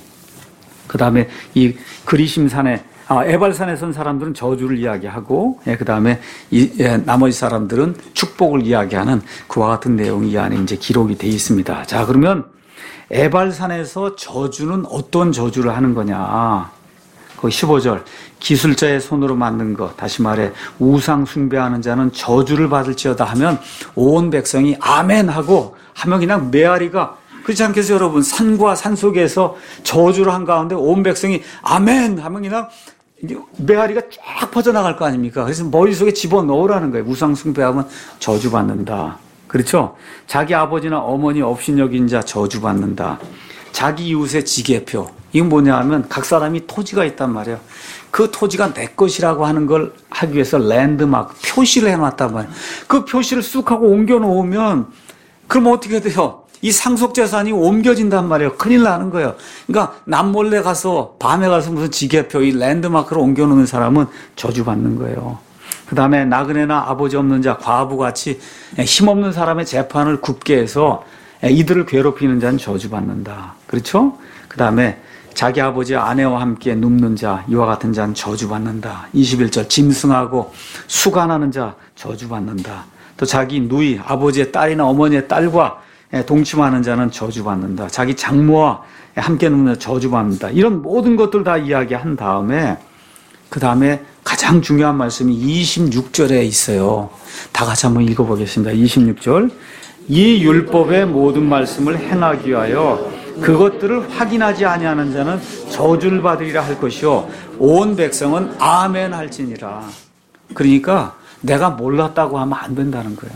그 다음에 이 그리심산에 에발산에 선 사람들은 저주를 이야기하고 그 다음에 나머지 사람들은 축복을 이야기하는 그와 같은 내용이 이 안에 이제 기록이 되어 있습니다. 자, 그러면 에발산에서 저주는 어떤 저주를 하는 거냐? 거기 15절. 기술자의 손으로 만든 것, 다시 말해 우상 숭배하는 자는 저주를 받을지어다 하면 온 백성이 아멘 하고 하면 그냥 메아리가, 그렇지 않겠어요 여러분? 산과 산 속에서 저주를 한 가운데 온 백성이 아멘 하면 그냥 메아리가 쫙 퍼져나갈 거 아닙니까? 그래서 머릿속에 집어넣으라는 거예요. 우상 숭배하면 저주받는다. 그렇죠? 자기 아버지나 어머니 업신여긴 자 저주받는다. 자기 이웃의 지게표. 이건 뭐냐 하면 각 사람이 토지가 있단 말이에요. 그 토지가 내 것이라고 하는 걸 하기 위해서 랜드마크, 표시를 해놨단 말이에요. 그 표시를 쑥 하고 옮겨놓으면 그럼 어떻게 돼요? 이 상속재산이 옮겨진단 말이에요. 큰일 나는 거예요. 그러니까 남몰래 가서 밤에 가서 무슨 지게표, 이 랜드마크를 옮겨놓는 사람은 저주받는 거예요. 그 다음에 나그네나 아버지 없는 자, 과부같이 힘없는 사람의 재판을 굽게 해서 이들을 괴롭히는 자는 저주받는다. 그렇죠? 그 다음에 자기 아버지 아내와 함께 눕는 자, 이와 같은 자는 저주받는다. 21절 짐승하고 수간하는 자 저주받는다. 또 자기 누이, 아버지의 딸이나 어머니의 딸과 동침하는 자는 저주받는다. 자기 장모와 함께 눕는 자 저주받는다. 이런 모든 것들 다 이야기한 다음에 그 다음에 가장 중요한 말씀이 26절에 있어요. 다 같이 한번 읽어보겠습니다. 26절. 이 율법의 모든 말씀을 행하기 위하여 그것들을 확인하지 아니하는 자는 저주를 받으리라 할 것이요 온 백성은 아멘 할지니라. 그러니까 내가 몰랐다고 하면 안 된다는 거예요.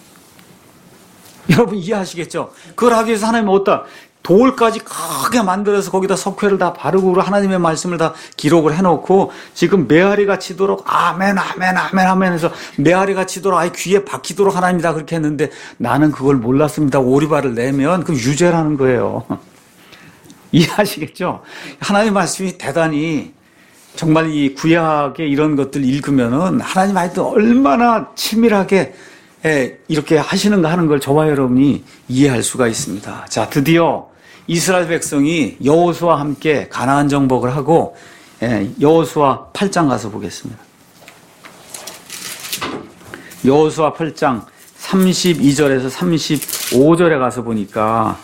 여러분 이해하시겠죠? 그걸 하기 위해서 하나님은 어디다 돌까지 크게 만들어서 거기다 석회를 다 바르고 하나님의 말씀을 다 기록을 해놓고 지금 메아리가 치도록 아멘 아멘 아멘 아멘 해서 메아리가 치도록 아예 귀에 박히도록 하나님이 다 그렇게 했는데 나는 그걸 몰랐습니다. 오리발을 내면 그 유죄라는 거예요. 이해하시겠죠? 하나님의 말씀이 대단히 정말 이 구약의 이런 것들 읽으면은 하나님 하여튼 얼마나 치밀하게 이렇게 하시는가 하는 걸 저와 여러분이 이해할 수가 있습니다. 자, 드디어 이스라엘 백성이 여호수아와 함께 가나안 정복을 하고 여호수아 8장 가서 보겠습니다. 여호수아 8장 32절에서 35절에 가서 보니까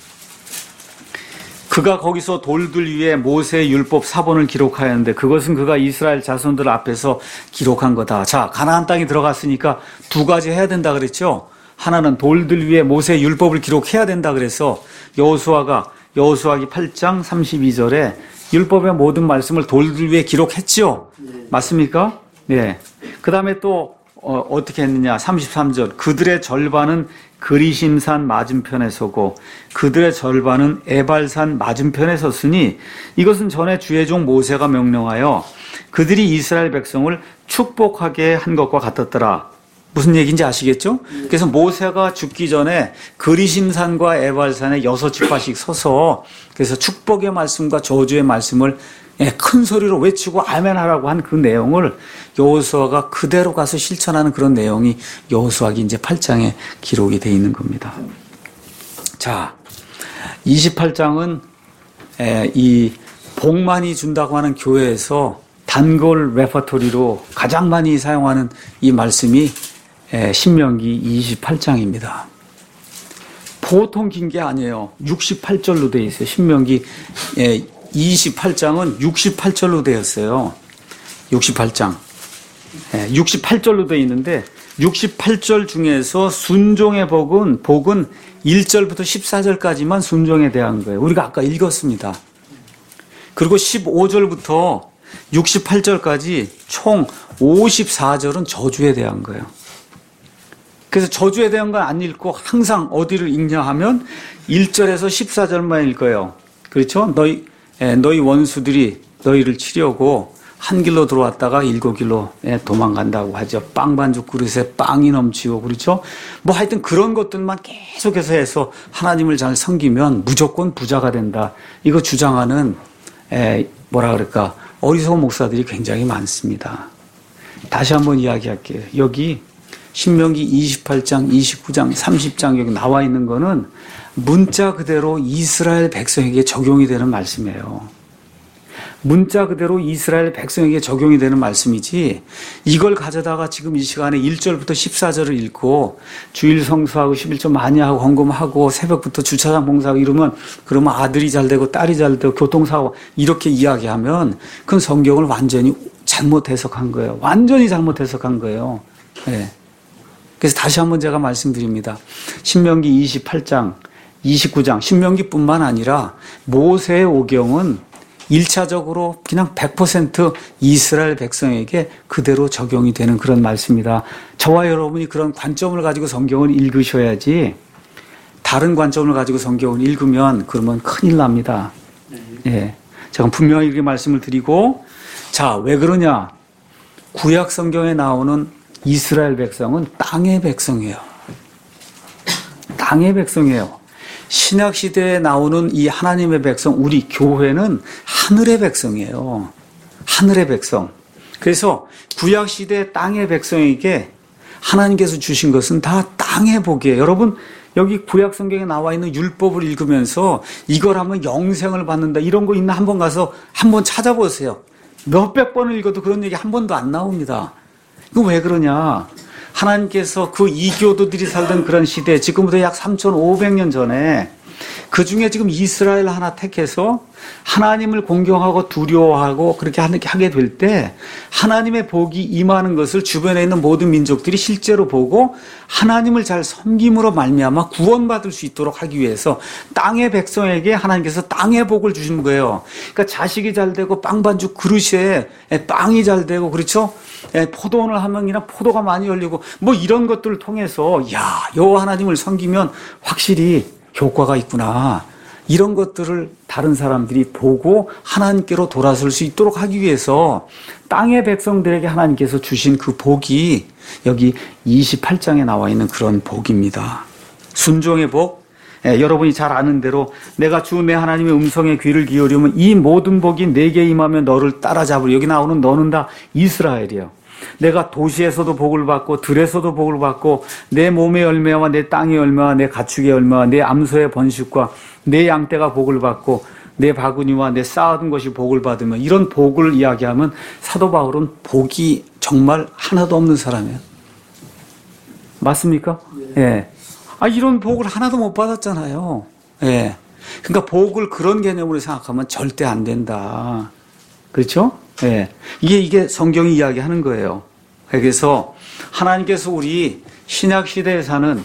그가 거기서 돌들 위에 모세의 율법 사본을 기록하였는데 그것은 그가 이스라엘 자손들 앞에서 기록한 거다. 자, 가나안 땅에 들어갔으니까 두 가지 해야 된다 그랬죠. 하나는 돌들 위에 모세의 율법을 기록해야 된다 그래서 여호수아기 8장 32절에 율법의 모든 말씀을 돌들 위에 기록했죠. 맞습니까? 네. 그 다음에 또 어떻게 했느냐. 33절. 그들의 절반은 그리심산 맞은편에 서고 그들의 절반은 에발산 맞은편에 섰으니 이것은 전에 주의 종 모세가 명령하여 그들이 이스라엘 백성을 축복하게 한 것과 같았더라. 무슨 얘기인지 아시겠죠? 그래서 모세가 죽기 전에 그리심산과 에발산에 6지파씩 서서 그래서 축복의 말씀과 저주의 말씀을 큰 소리로 외치고 아멘하라고 한 그 내용을 여호수아가 그대로 가서 실천하는 그런 내용이 여호수아기 이제 8장에 기록이 되어 있는 겁니다. 자, 28장은 이 복 많이 준다고 하는 교회에서 단골 레퍼토리로 가장 많이 사용하는 이 말씀이 신명기 28장입니다. 보통 긴 게 아니에요. 68절로 되어 있어요. 신명기 28장은 68절로 되었어요. 68장. 68절로 되어 있는데 68절 중에서 순종의 복은 1절부터 14절까지만 순종에 대한 거예요. 우리가 아까 읽었습니다. 그리고 15절부터 68절까지 총 54절은 저주에 대한 거예요. 그래서 저주에 대한 건 안 읽고 항상 어디를 읽냐 하면 1절에서 14절만 읽어요. 그렇죠? 너희 원수들이 너희를 치려고 한 길로 들어왔다가 7길로 도망간다고 하죠. 빵 반죽 그릇에 빵이 넘치고 그렇죠. 뭐 하여튼 그런 것들만 계속해서 해서 하나님을 잘 섬기면 무조건 부자가 된다. 이거 주장하는 뭐라 그럴까 어리석은 목사들이 굉장히 많습니다. 다시 한번 이야기할게요. 여기 신명기 28장, 29장, 30장 여기 나와 있는 거는 문자 그대로 이스라엘 백성에게 적용이 되는 말씀이에요. 문자 그대로 이스라엘 백성에게 적용이 되는 말씀이지 이걸 가져다가 지금 이 시간에 1절부터 14절을 읽고 주일 성수하고 11조 많이 하고 헌금하고 새벽부터 주차장 봉사하고 이러면 그러면 아들이 잘 되고 딸이 잘 되고 교통사고 이렇게 이야기하면 그건 성경을 완전히 잘못 해석한 거예요. 완전히 잘못 해석한 거예요. 네. 그래서 다시 한번 제가 말씀드립니다. 신명기 28장, 29장, 신명기뿐만 아니라 모세의 오경은 1차적으로 그냥 100% 이스라엘 백성에게 그대로 적용이 되는 그런 말씀이다. 저와 여러분이 그런 관점을 가지고 성경을 읽으셔야지 다른 관점을 가지고 성경을 읽으면 그러면 큰일 납니다. 예. 제가 분명히 이렇게 말씀을 드리고 자, 왜 그러냐? 구약 성경에 나오는 이스라엘 백성은 땅의 백성이에요. 땅의 백성이에요. 신약 시대에 나오는 이 하나님의 백성, 우리 교회는 하늘의 백성이에요. 하늘의 백성. 그래서 구약 시대 땅의 백성에게 하나님께서 주신 것은 다 땅의 복이에요. 여러분, 여기 구약 성경에 나와 있는 율법을 읽으면서 이걸 하면 영생을 받는다. 이런 거 있나 한번 가서 한번 찾아보세요. 몇백 번을 읽어도 그런 얘기 한 번도 안 나옵니다. 이거 왜 그러냐? 하나님께서 그 이교도들이 살던 그런 시대, 지금부터 약 3,500년 전에 그 중에 지금 이스라엘 하나 택해서 하나님을 공경하고 두려워하고 그렇게 하게 될 때 하나님의 복이 임하는 것을 주변에 있는 모든 민족들이 실제로 보고 하나님을 잘 섬김으로 말미암아 구원받을 수 있도록 하기 위해서 땅의 백성에게 하나님께서 땅의 복을 주신 거예요. 그러니까 자식이 잘 되고 빵 반죽 그릇에 빵이 잘 되고 그렇죠? 포도원을 하면 그냥 포도가 많이 열리고 뭐 이런 것들을 통해서 야, 여호와 하나님을 섬기면 확실히 효과가 있구나. 이런 것들을 다른 사람들이 보고 하나님께로 돌아설 수 있도록 하기 위해서 땅의 백성들에게 하나님께서 주신 그 복이 여기 28장에 나와 있는 그런 복입니다. 순종의 복. 여러분이 잘 아는 대로 내가 주 내 하나님의 음성에 귀를 기울이면 이 모든 복이 내게 임하면 너를 따라잡으리. 여기 나오는 너는 다 이스라엘이에요. 내가 도시에서도 복을 받고 들에서도 복을 받고 내 몸의 열매와 내 땅의 열매와 내 가축의 열매와 내 암소의 번식과 내 양떼가 복을 받고 내 바구니와 내 쌓아둔 것이 복을 받으면 이런 복을 이야기하면 사도 바울은 복이 정말 하나도 없는 사람이에요. 맞습니까? 예. 이런 복을 하나도 못 받았잖아요. 예. 그러니까 복을 그런 개념으로 생각하면 절대 안 된다. 그렇죠? 예. 이게 성경이 이야기하는 거예요. 그래서 하나님께서 우리 신약 시대에 사는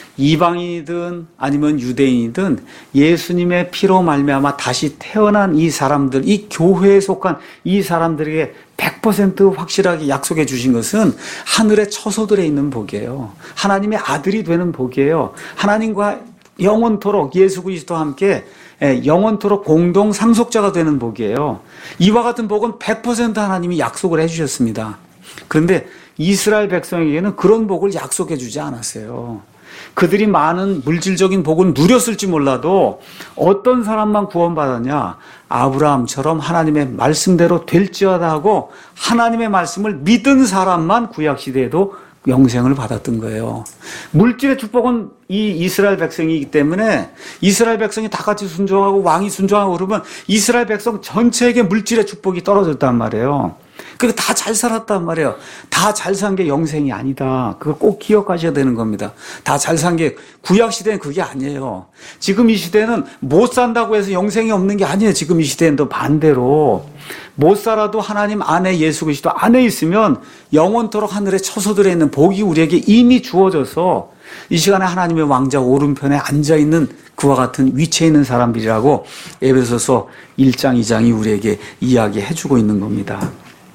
이방인이든 아니면 유대인이든 예수님의 피로 말미암아 다시 태어난 이 사람들, 이 교회에 속한 이 사람들에게 100% 확실하게 약속해 주신 것은 하늘의 처소들에 있는 복이에요. 하나님의 아들이 되는 복이에요. 하나님과 영원토록 예수 그리스도와 함께 영원토록 공동 상속자가 되는 복이에요. 이와 같은 복은 100% 하나님이 약속을 해주셨습니다. 그런데 이스라엘 백성에게는 그런 복을 약속해 주지 않았어요. 그들이 많은 물질적인 복은 누렸을지 몰라도 어떤 사람만 구원받았냐? 아브라함처럼 하나님의 말씀대로 될지어다 하고 하나님의 말씀을 믿은 사람만 구약시대에도 영생을 받았던 거예요. 물질의 축복은 이 이스라엘 백성이기 때문에 이스라엘 백성이 다 같이 순종하고 왕이 순종하고 그러면 이스라엘 백성 전체에게 물질의 축복이 떨어졌단 말이에요. 그리고 다 잘 살았단 말이에요. 다 잘 산 게 영생이 아니다. 그걸 꼭 기억하셔야 되는 겁니다. 다 잘 산 게 구약 시대는 그게 아니에요. 지금 이 시대는 못 산다고 해서 영생이 없는 게 아니에요. 지금 이 시대는 또 반대로 못 살아도 하나님 안에 예수 그리스도 안에 있으면 영원토록 하늘의 처소들에 있는 복이 우리에게 이미 주어져서 이 시간에 하나님의 왕자 오른편에 앉아있는 그와 같은 위치에 있는 사람들이라고 에베소서 1장 2장이 우리에게 이야기해주고 있는 겁니다.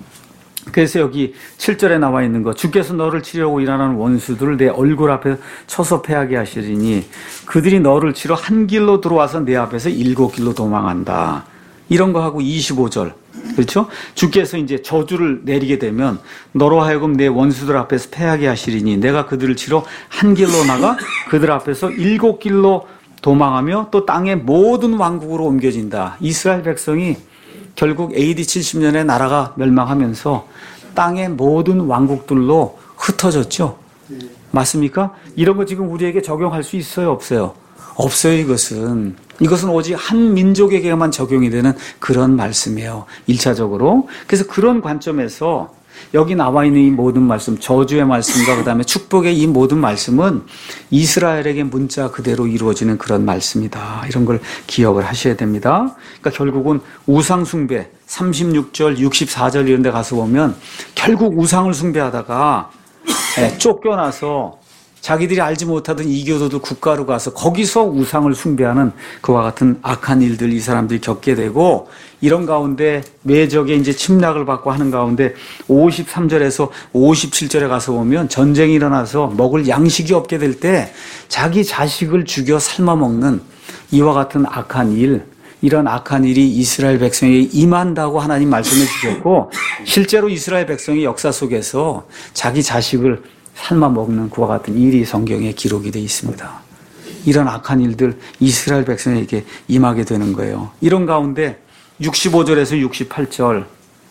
그래서 여기 7절에 나와 있는 거, 주께서 너를 치려고 일하는 원수들을 내 얼굴 앞에 쳐서 패하게 하시리니 그들이 너를 치러 한 길로 들어와서 내 앞에서 7길로 도망한다. 이런 거 하고 25절. 그렇죠? 주께서 이제 저주를 내리게 되면 너로 하여금 내 원수들 앞에서 패하게 하시리니 내가 그들을 치러 한 길로 나가 그들 앞에서 7길로 도망하며 또 땅의 모든 왕국으로 옮겨진다. 이스라엘 백성이 결국 AD 70년에 나라가 멸망하면서 땅의 모든 왕국들로 흩어졌죠. 맞습니까? 이런 거 지금 우리에게 적용할 수 있어요? 없어요? 없어요, 이것은. 이것은 오직 한 민족에게만 적용이 되는 그런 말씀이에요. 1차적으로. 그래서 그런 관점에서 여기 나와 있는 이 모든 말씀, 저주의 말씀과 그 다음에 축복의 이 모든 말씀은 이스라엘에게 문자 그대로 이루어지는 그런 말씀이다. 이런 걸 기억을 하셔야 됩니다. 그러니까 결국은 우상숭배, 36절, 64절 이런 데 가서 보면 결국 우상을 숭배하다가 쫓겨나서 자기들이 알지 못하던 이교도들 국가로 가서 거기서 우상을 숭배하는 그와 같은 악한 일들 이 사람들이 겪게 되고, 이런 가운데 외적의 이제 침략을 받고 하는 가운데 53절에서 57절에 가서 보면 전쟁이 일어나서 먹을 양식이 없게 될 때 자기 자식을 죽여 삶아 먹는 이와 같은 악한 일, 이런 악한 일이 이스라엘 백성에게 임한다고 하나님 말씀해 주셨고, 실제로 이스라엘 백성의 역사 속에서 자기 자식을 삶아 먹는 그와 같은 일이 성경에 기록이 되어 있습니다. 이런 악한 일들 이스라엘 백성에게 임하게 되는 거예요. 이런 가운데 65절에서 68절,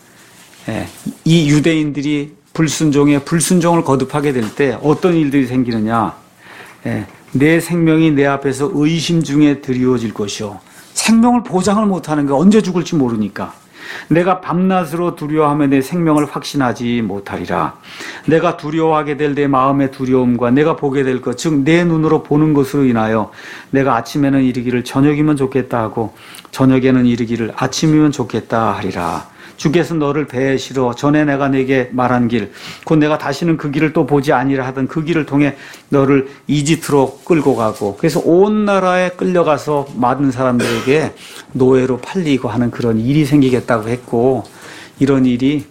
이 유대인들이 불순종을 거듭하게 될 때 어떤 일들이 생기느냐. 내 생명이 내 앞에서 의심 중에 드리워질 것이요. 생명을 보장을 못하는 게 언제 죽을지 모르니까. 내가 밤낮으로 두려워하며 내 생명을 확신하지 못하리라. 내가 두려워하게 될 내 마음의 두려움과 내가 보게 될 것, 즉 내 눈으로 보는 것으로 인하여 내가 아침에는 이르기를 저녁이면 좋겠다 하고 저녁에는 이르기를 아침이면 좋겠다 하리라. 주께서 너를 배시러 전에 내가 내게 말한 길, 곧 내가 다시는 그 길을 또 보지 아니라 하던 그 길을 통해 너를 이집트로 끌고 가고, 그래서 온 나라에 끌려가서 많은 사람들에게 노예로 팔리고 하는 그런 일이 생기겠다고 했고, 이런 일이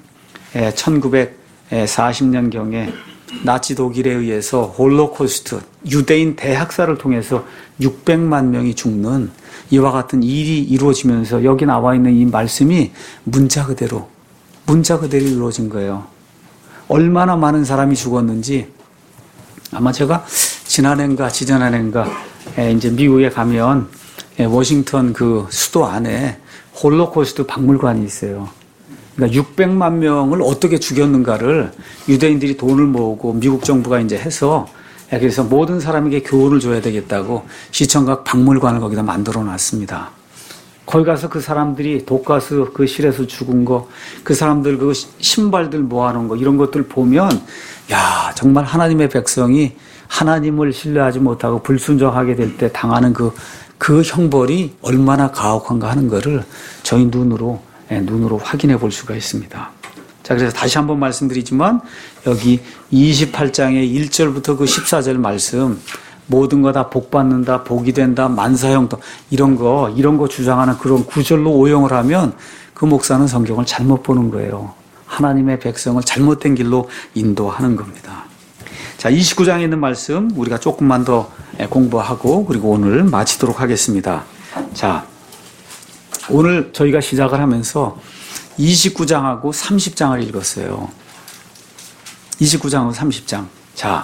1940년경에 나치 독일에 의해서 홀로코스트, 유대인 대학살을 통해서 600만 명이 죽는 이와 같은 일이 이루어지면서 여기 나와 있는 이 말씀이 문자 그대로 이루어진 거예요. 얼마나 많은 사람이 죽었는지, 아마 제가 지난해인가 지난해인가 이제 미국에 가면 워싱턴 그 수도 안에 홀로코스트 박물관이 있어요. 그러니까 600만 명을 어떻게 죽였는가를 유대인들이 돈을 모으고 미국 정부가 이제 해서, 그래서 모든 사람에게 교훈을 줘야 되겠다고 시청각 박물관을 거기다 만들어 놨습니다. 거기 가서 그 사람들이 독가스 그 실에서 죽은 거, 그 사람들 그 신발들 모아놓은 거, 이런 것들 보면, 야, 정말 하나님의 백성이 하나님을 신뢰하지 못하고 불순종하게 될 때 당하는 그 형벌이 얼마나 가혹한가 하는 거를 저희 눈으로 확인해 볼 수가 있습니다. 자, 그래서 다시 한번 말씀드리지만 여기 28장의 1절부터 그 14절 말씀, 모든 거 다 복 받는다, 복이 된다, 만사형통, 이런 거 주장하는 그런 구절로 오용을 하면 그 목사는 성경을 잘못 보는 거예요. 하나님의 백성을 잘못된 길로 인도하는 겁니다. 자, 29장에 있는 말씀 우리가 조금만 더 공부하고 그리고 오늘 마치도록 하겠습니다. 자, 오늘 저희가 시작을 하면서 29장하고 30장을 읽었어요. 29장하고 30장. 자,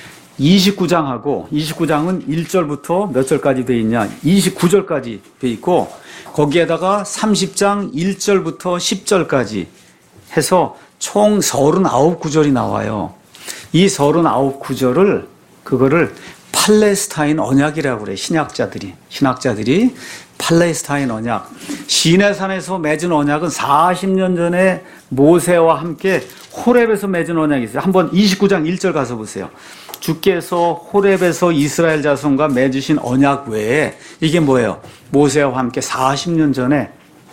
29장은 1절부터 몇 절까지 되어 있냐? 29절까지 되어 있고, 거기에다가 30장 1절부터 10절까지 해서 총 39구절이 나와요. 이 39구절을 그거를 팔레스타인 언약이라고 그래. 신학자들이 팔레스타인 언약, 시내산에서 맺은 언약은 40년 전에 모세와 함께 호렙에서 맺은 언약이 있어요. 한번 29장 1절 가서 보세요. 주께서 호렙에서 이스라엘 자손과 맺으신 언약 외에, 이게 뭐예요? 모세와 함께 40년 전에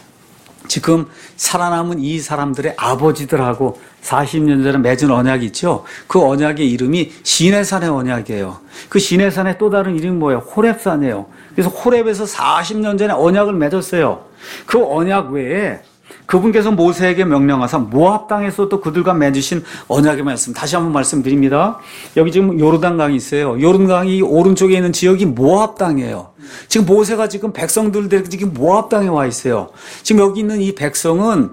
지금 살아남은 이 사람들의 아버지들하고 40년 전에 맺은 언약이 있죠. 그 언약의 이름이 시내산의 언약이에요. 그 시내산의 또 다른 이름이 뭐예요? 호렙산이에요. 그래서 호렙에서 40년 전에 언약을 맺었어요. 그 언약 외에 그분께서 모세에게 명령하사 모압 땅에서 또 그들과 맺으신 언약의 말씀, 다시 한번 말씀드립니다. 여기 지금 요르단강이 있어요. 요르단강이 오른쪽에 있는 지역이 모압 땅이에요. 지금 모세가 지금 백성들 데리고 지금 모압 땅에 와 있어요. 지금 여기 있는 이 백성은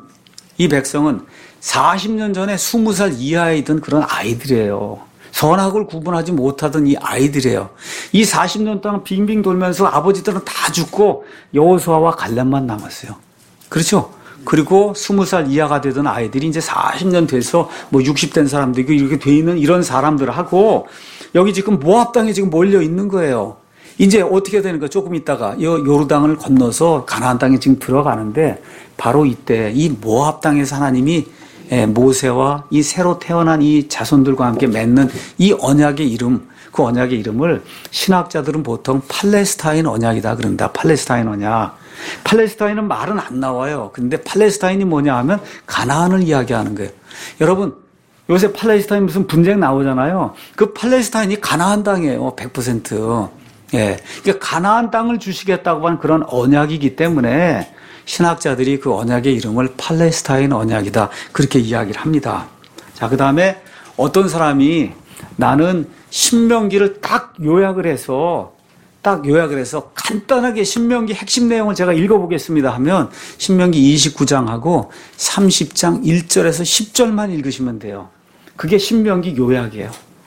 40년 전에 20살 이하에 있던 그런 아이들이에요. 선악을 구분하지 못하던 이 아이들이에요. 이 40년 동안 빙빙 돌면서 아버지들은 다 죽고 여호수아와 갈렙만 남았어요. 그렇죠? 그리고 20살 이하가 되던 아이들이 이제 40년 돼서 뭐 60된 사람들이 이렇게 돼 있는 이런 사람들하고 여기 지금 모압 땅에 지금 몰려 있는 거예요. 이제 어떻게 되는 가 조금 있다가 요르단을 건너서 가나안 땅에 지금 들어가는데 바로 이때 이 모압 땅에서 하나님이 모세와 이 새로 태어난 이 자손들과 함께 맺는 이 언약의 이름, 그 언약의 이름을 신학자들은 보통 팔레스타인 언약이다 그런다. 팔레스타인 언약. 팔레스타인은 말은 안 나와요. 근데 팔레스타인이 뭐냐 하면 가나안을 이야기하는 거예요. 여러분, 요새 팔레스타인 무슨 분쟁 나오잖아요. 그 팔레스타인이 가나안 땅이에요. 100%. 예. 그러니까 가나안 땅을 주시겠다고 하는 그런 언약이기 때문에 신학자들이 그 언약의 이름을 팔레스타인 언약이다. 그렇게 이야기를 합니다. 자, 그 다음에 어떤 사람이 나는 신명기를 딱 요약을 해서 간단하게 신명기 핵심 내용을 제가 읽어보겠습니다 하면 신명기 29장하고 30장 1절에서 10절만 읽으시면 돼요. 그게 신명기 요약이에요.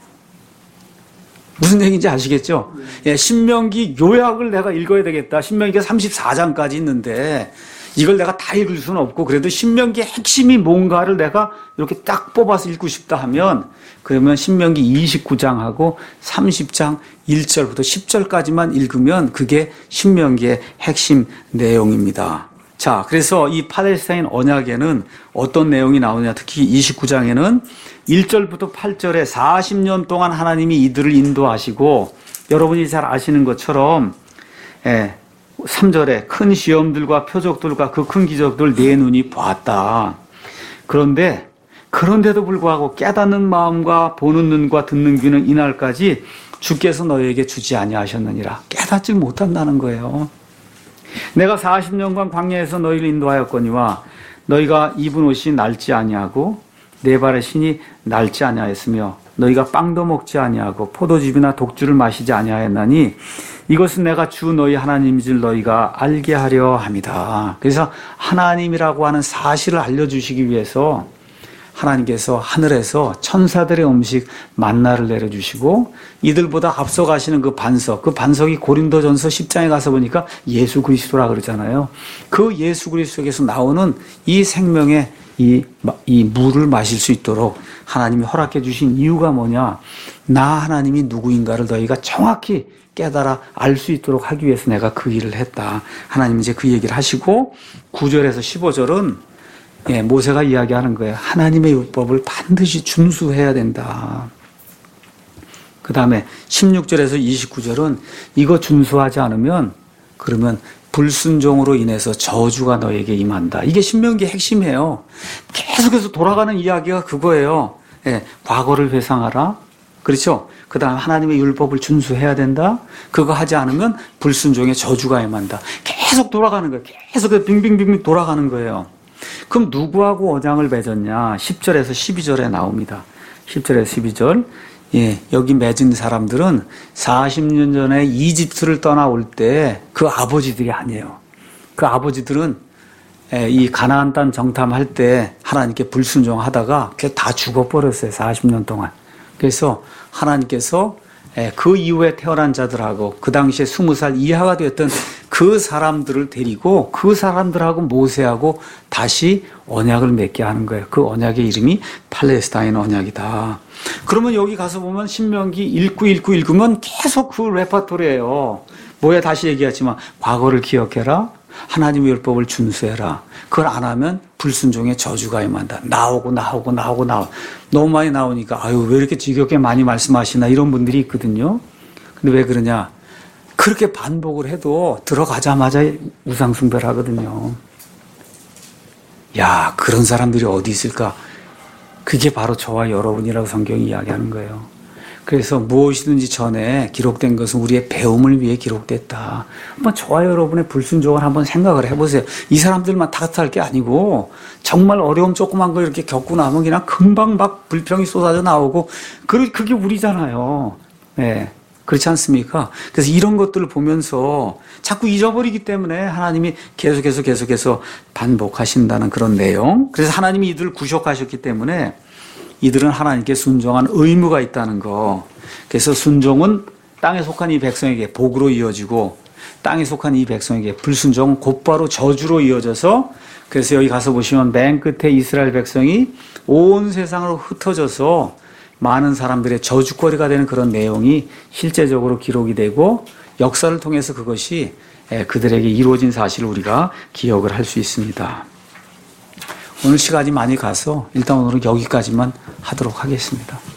무슨 얘기인지 아시겠죠? 예, 신명기 요약을 내가 읽어야 되겠다. 신명기가 34장까지 있는데 이걸 내가 다 읽을 수는 없고 그래도 신명기의 핵심이 뭔가를 내가 이렇게 딱 뽑아서 읽고 싶다 하면 그러면 신명기 29장하고 30장 1절부터 10절까지만 읽으면 그게 신명기의 핵심 내용입니다. 자, 그래서 이 팔레스타인 언약에는 어떤 내용이 나오냐. 특히 29장에는 1절부터 8절에 40년 동안 하나님이 이들을 인도하시고 여러분이 잘 아시는 것처럼 3절에 큰 시험들과 표적들과 그 큰 기적들 내 눈이 보았다. 그런데도 불구하고 깨닫는 마음과 보는 눈과 듣는 귀는 이날까지 주께서 너희에게 주지 아니하셨느니라. 깨닫지 못한다는 거예요. 내가 40년간 광야에서 너희를 인도하였거니와 너희가 입은 옷이 낡지 아니하고 내 발의 신이 낡지 아니하였으며 너희가 빵도 먹지 아니하고 포도즙이나 독주를 마시지 아니하였나니 이것은 내가 주 너희 하나님인 줄 너희가 알게 하려 함이다. 그래서 하나님이라고 하는 사실을 알려주시기 위해서 하나님께서 하늘에서 천사들의 음식 만나를 내려주시고 이들보다 앞서가시는 그 반석이 고린도전서 10장에 가서 보니까 예수 그리스도라 그러잖아요. 그 예수 그리스도에서 나오는 이 생명의 이 물을 마실 수 있도록 하나님이 허락해 주신 이유가 뭐냐? 나 하나님이 누구인가를 너희가 정확히 깨달아 알 수 있도록 하기 위해서 내가 그 일을 했다. 하나님이 이제 그 얘기를 하시고 9절에서 15절은 모세가 이야기하는 거예요. 하나님의 율법을 반드시 준수해야 된다. 그 다음에 16절에서 29절은 이거 준수하지 않으면 그러면 불순종으로 인해서 저주가 너에게 임한다. 이게 신명기의 핵심이에요. 계속해서 돌아가는 이야기가 그거예요. 과거를 회상하라. 그렇죠? 그 다음 하나님의 율법을 준수해야 된다. 그거 하지 않으면 불순종의 저주가 임한다. 계속 돌아가는 거예요. 계속 빙빙빙 돌아가는 거예요. 그럼 누구하고 언약을 맺었냐? 10절에서 12절에 나옵니다. 10절에서 12절. 여기 맺은 사람들은 40년 전에 이집트를 떠나올 때 그 아버지들이 아니에요. 그 아버지들은 이 가나안 땅 정탐할 때 하나님께 불순종하다가 다 죽어버렸어요. 40년 동안. 그래서 하나님께서 그 이후에 태어난 자들하고 그 당시에 20살 이하가 되었던 그 사람들을 데리고 그 사람들하고 모세하고 다시 언약을 맺게 하는 거예요. 그 언약의 이름이 팔레스타인 언약이다. 그러면 여기 가서 보면 신명기 읽으면 계속 그 레퍼토리예요. 뭐야 다시 얘기하지만 과거를 기억해라. 하나님의 율법을 준수해라. 그걸 안 하면 불순종의 저주가 임한다. 나오고. 너무 많이 나오니까 아유 왜 이렇게 지겹게 많이 말씀하시나 이런 분들이 있거든요. 근데 왜 그러냐? 그렇게 반복을 해도 들어가자마자 우상숭배를 하거든요. 야, 그런 사람들이 어디 있을까? 그게 바로 저와 여러분이라고 성경이 이야기하는 거예요. 그래서 무엇이든지 전에 기록된 것은 우리의 배움을 위해 기록됐다. 한번 저와 여러분의 불순종을 한번 생각을 해보세요. 이 사람들만 탓할 게 아니고 정말 어려움 조그만 거 이렇게 겪고 나면 그냥 금방 막 불평이 쏟아져 나오고 그게 우리잖아요. 네. 그렇지 않습니까? 그래서 이런 것들을 보면서 자꾸 잊어버리기 때문에 하나님이 계속해서 반복하신다는 그런 내용. 그래서 하나님이 이들을 구속하셨기 때문에 이들은 하나님께 순종한 의무가 있다는 거. 그래서 순종은 땅에 속한 이 백성에게 복으로 이어지고 땅에 속한 이 백성에게 불순종은 곧바로 저주로 이어져서 그래서 여기 가서 보시면 맨 끝에 이스라엘 백성이 온 세상으로 흩어져서 많은 사람들의 저주거리가 되는 그런 내용이 실제적으로 기록이 되고 역사를 통해서 그것이 그들에게 이루어진 사실을 우리가 기억을 할 수 있습니다. 오늘 시간이 많이 가서 일단 오늘은 여기까지만 하도록 하겠습니다.